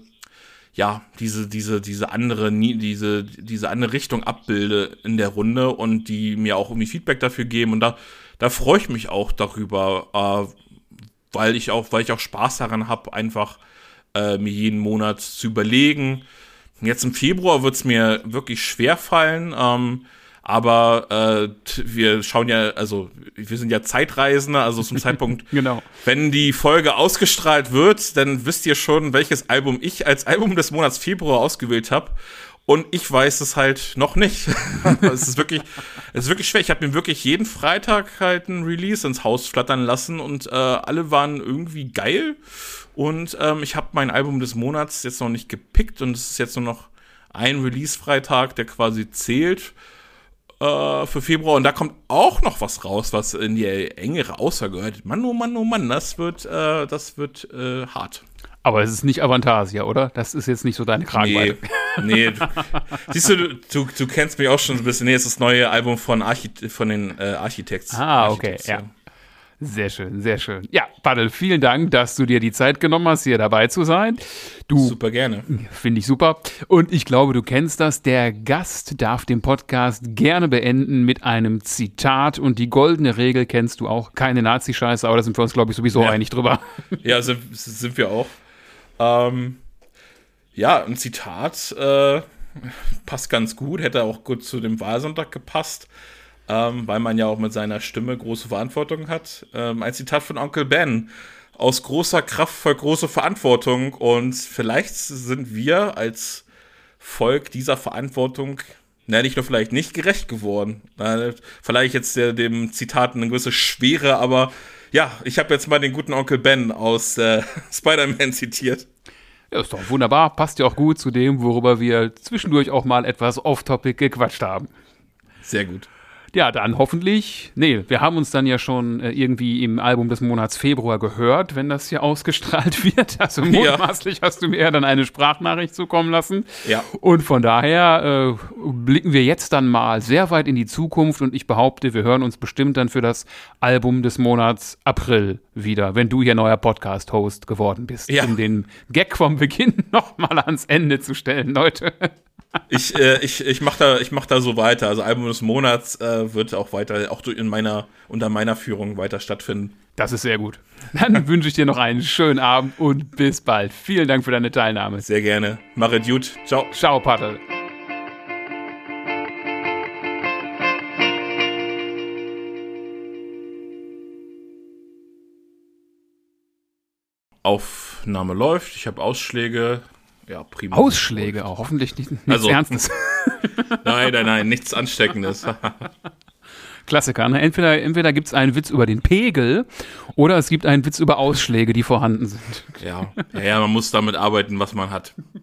andere Richtung abbilde in der Runde und die mir auch irgendwie Feedback dafür geben und da freue ich mich auch darüber, weil ich auch Spaß daran habe, einfach mir jeden Monat zu überlegen. Jetzt im Februar wird es mir wirklich schwer fallen, aber wir schauen ja, also wir sind ja Zeitreisende, also zum Zeitpunkt, genau. Wenn die Folge ausgestrahlt wird, dann wisst ihr schon, welches Album ich als Album des Monats Februar ausgewählt habe. Und ich weiß es halt noch nicht. Es ist wirklich schwer. Ich habe mir wirklich jeden Freitag halt ein Release ins Haus flattern lassen und alle waren irgendwie geil. Und ich habe mein Album des Monats jetzt noch nicht gepickt und es ist jetzt nur noch ein Release-Freitag, der quasi zählt für Februar. Und da kommt auch noch was raus, was in die engere Auswahl gehört. Mann, oh Mann, oh Mann, das wird hart. Aber es ist nicht Avantasia, oder? Das ist jetzt nicht so deine Kragenweite. Nee. Siehst du kennst mich auch schon so ein bisschen. Nee, es ist das neue Album von den Architects. Ah, okay, ja. Sehr schön, sehr schön. Ja, Paddel, vielen Dank, dass du dir die Zeit genommen hast, hier dabei zu sein. Super gerne. Finde ich super. Und ich glaube, du kennst das. Der Gast darf den Podcast gerne beenden mit einem Zitat. Und die goldene Regel kennst du auch. Keine Nazi-Scheiße, aber da sind wir uns, glaube ich, sowieso einig drüber. Ja, sind wir auch. Ein Zitat passt ganz gut. Hätte auch gut zu dem Wahlsonntag gepasst. Weil man ja auch mit seiner Stimme große Verantwortung hat. Ein Zitat von Onkel Ben. aus großer Kraft folgt große Verantwortung und vielleicht sind wir als Volk dieser Verantwortung, nicht nur vielleicht nicht gerecht geworden. Vielleicht jetzt dem Zitat eine gewisse Schwere, aber ja, ich habe jetzt mal den guten Onkel Ben aus Spider-Man zitiert. Ja, ist doch wunderbar, passt ja auch gut zu dem, worüber wir zwischendurch auch mal etwas off-topic gequatscht haben. Sehr gut. Ja, dann hoffentlich, wir haben uns dann ja schon irgendwie im Album des Monats Februar gehört, wenn das hier ausgestrahlt wird. Also mutmaßlich hast du mir ja dann eine Sprachnachricht zukommen lassen. Ja. Und von daher blicken wir jetzt dann mal sehr weit in die Zukunft und ich behaupte, wir hören uns bestimmt dann für das Album des Monats April wieder, wenn du hier neuer Podcast-Host geworden bist, um den Gag vom Beginn nochmal ans Ende zu stellen, Leute. Ich mach da so weiter. Also Album des Monats wird auch weiter, auch unter meiner Führung weiter stattfinden. Das ist sehr gut. Dann wünsche ich dir noch einen schönen Abend und bis bald. Vielen Dank für deine Teilnahme. Sehr gerne. Mach es gut. Ciao. Ciao, Patel. Aufnahme läuft. Ich habe Ausschläge. Ja, prima. Ausschläge auch, hoffentlich nichts Ernstes. Nein, nichts Ansteckendes. Klassiker, ne? Entweder gibt es einen Witz über den Pegel oder es gibt einen Witz über Ausschläge, die vorhanden sind. Ja, man muss damit arbeiten, was man hat.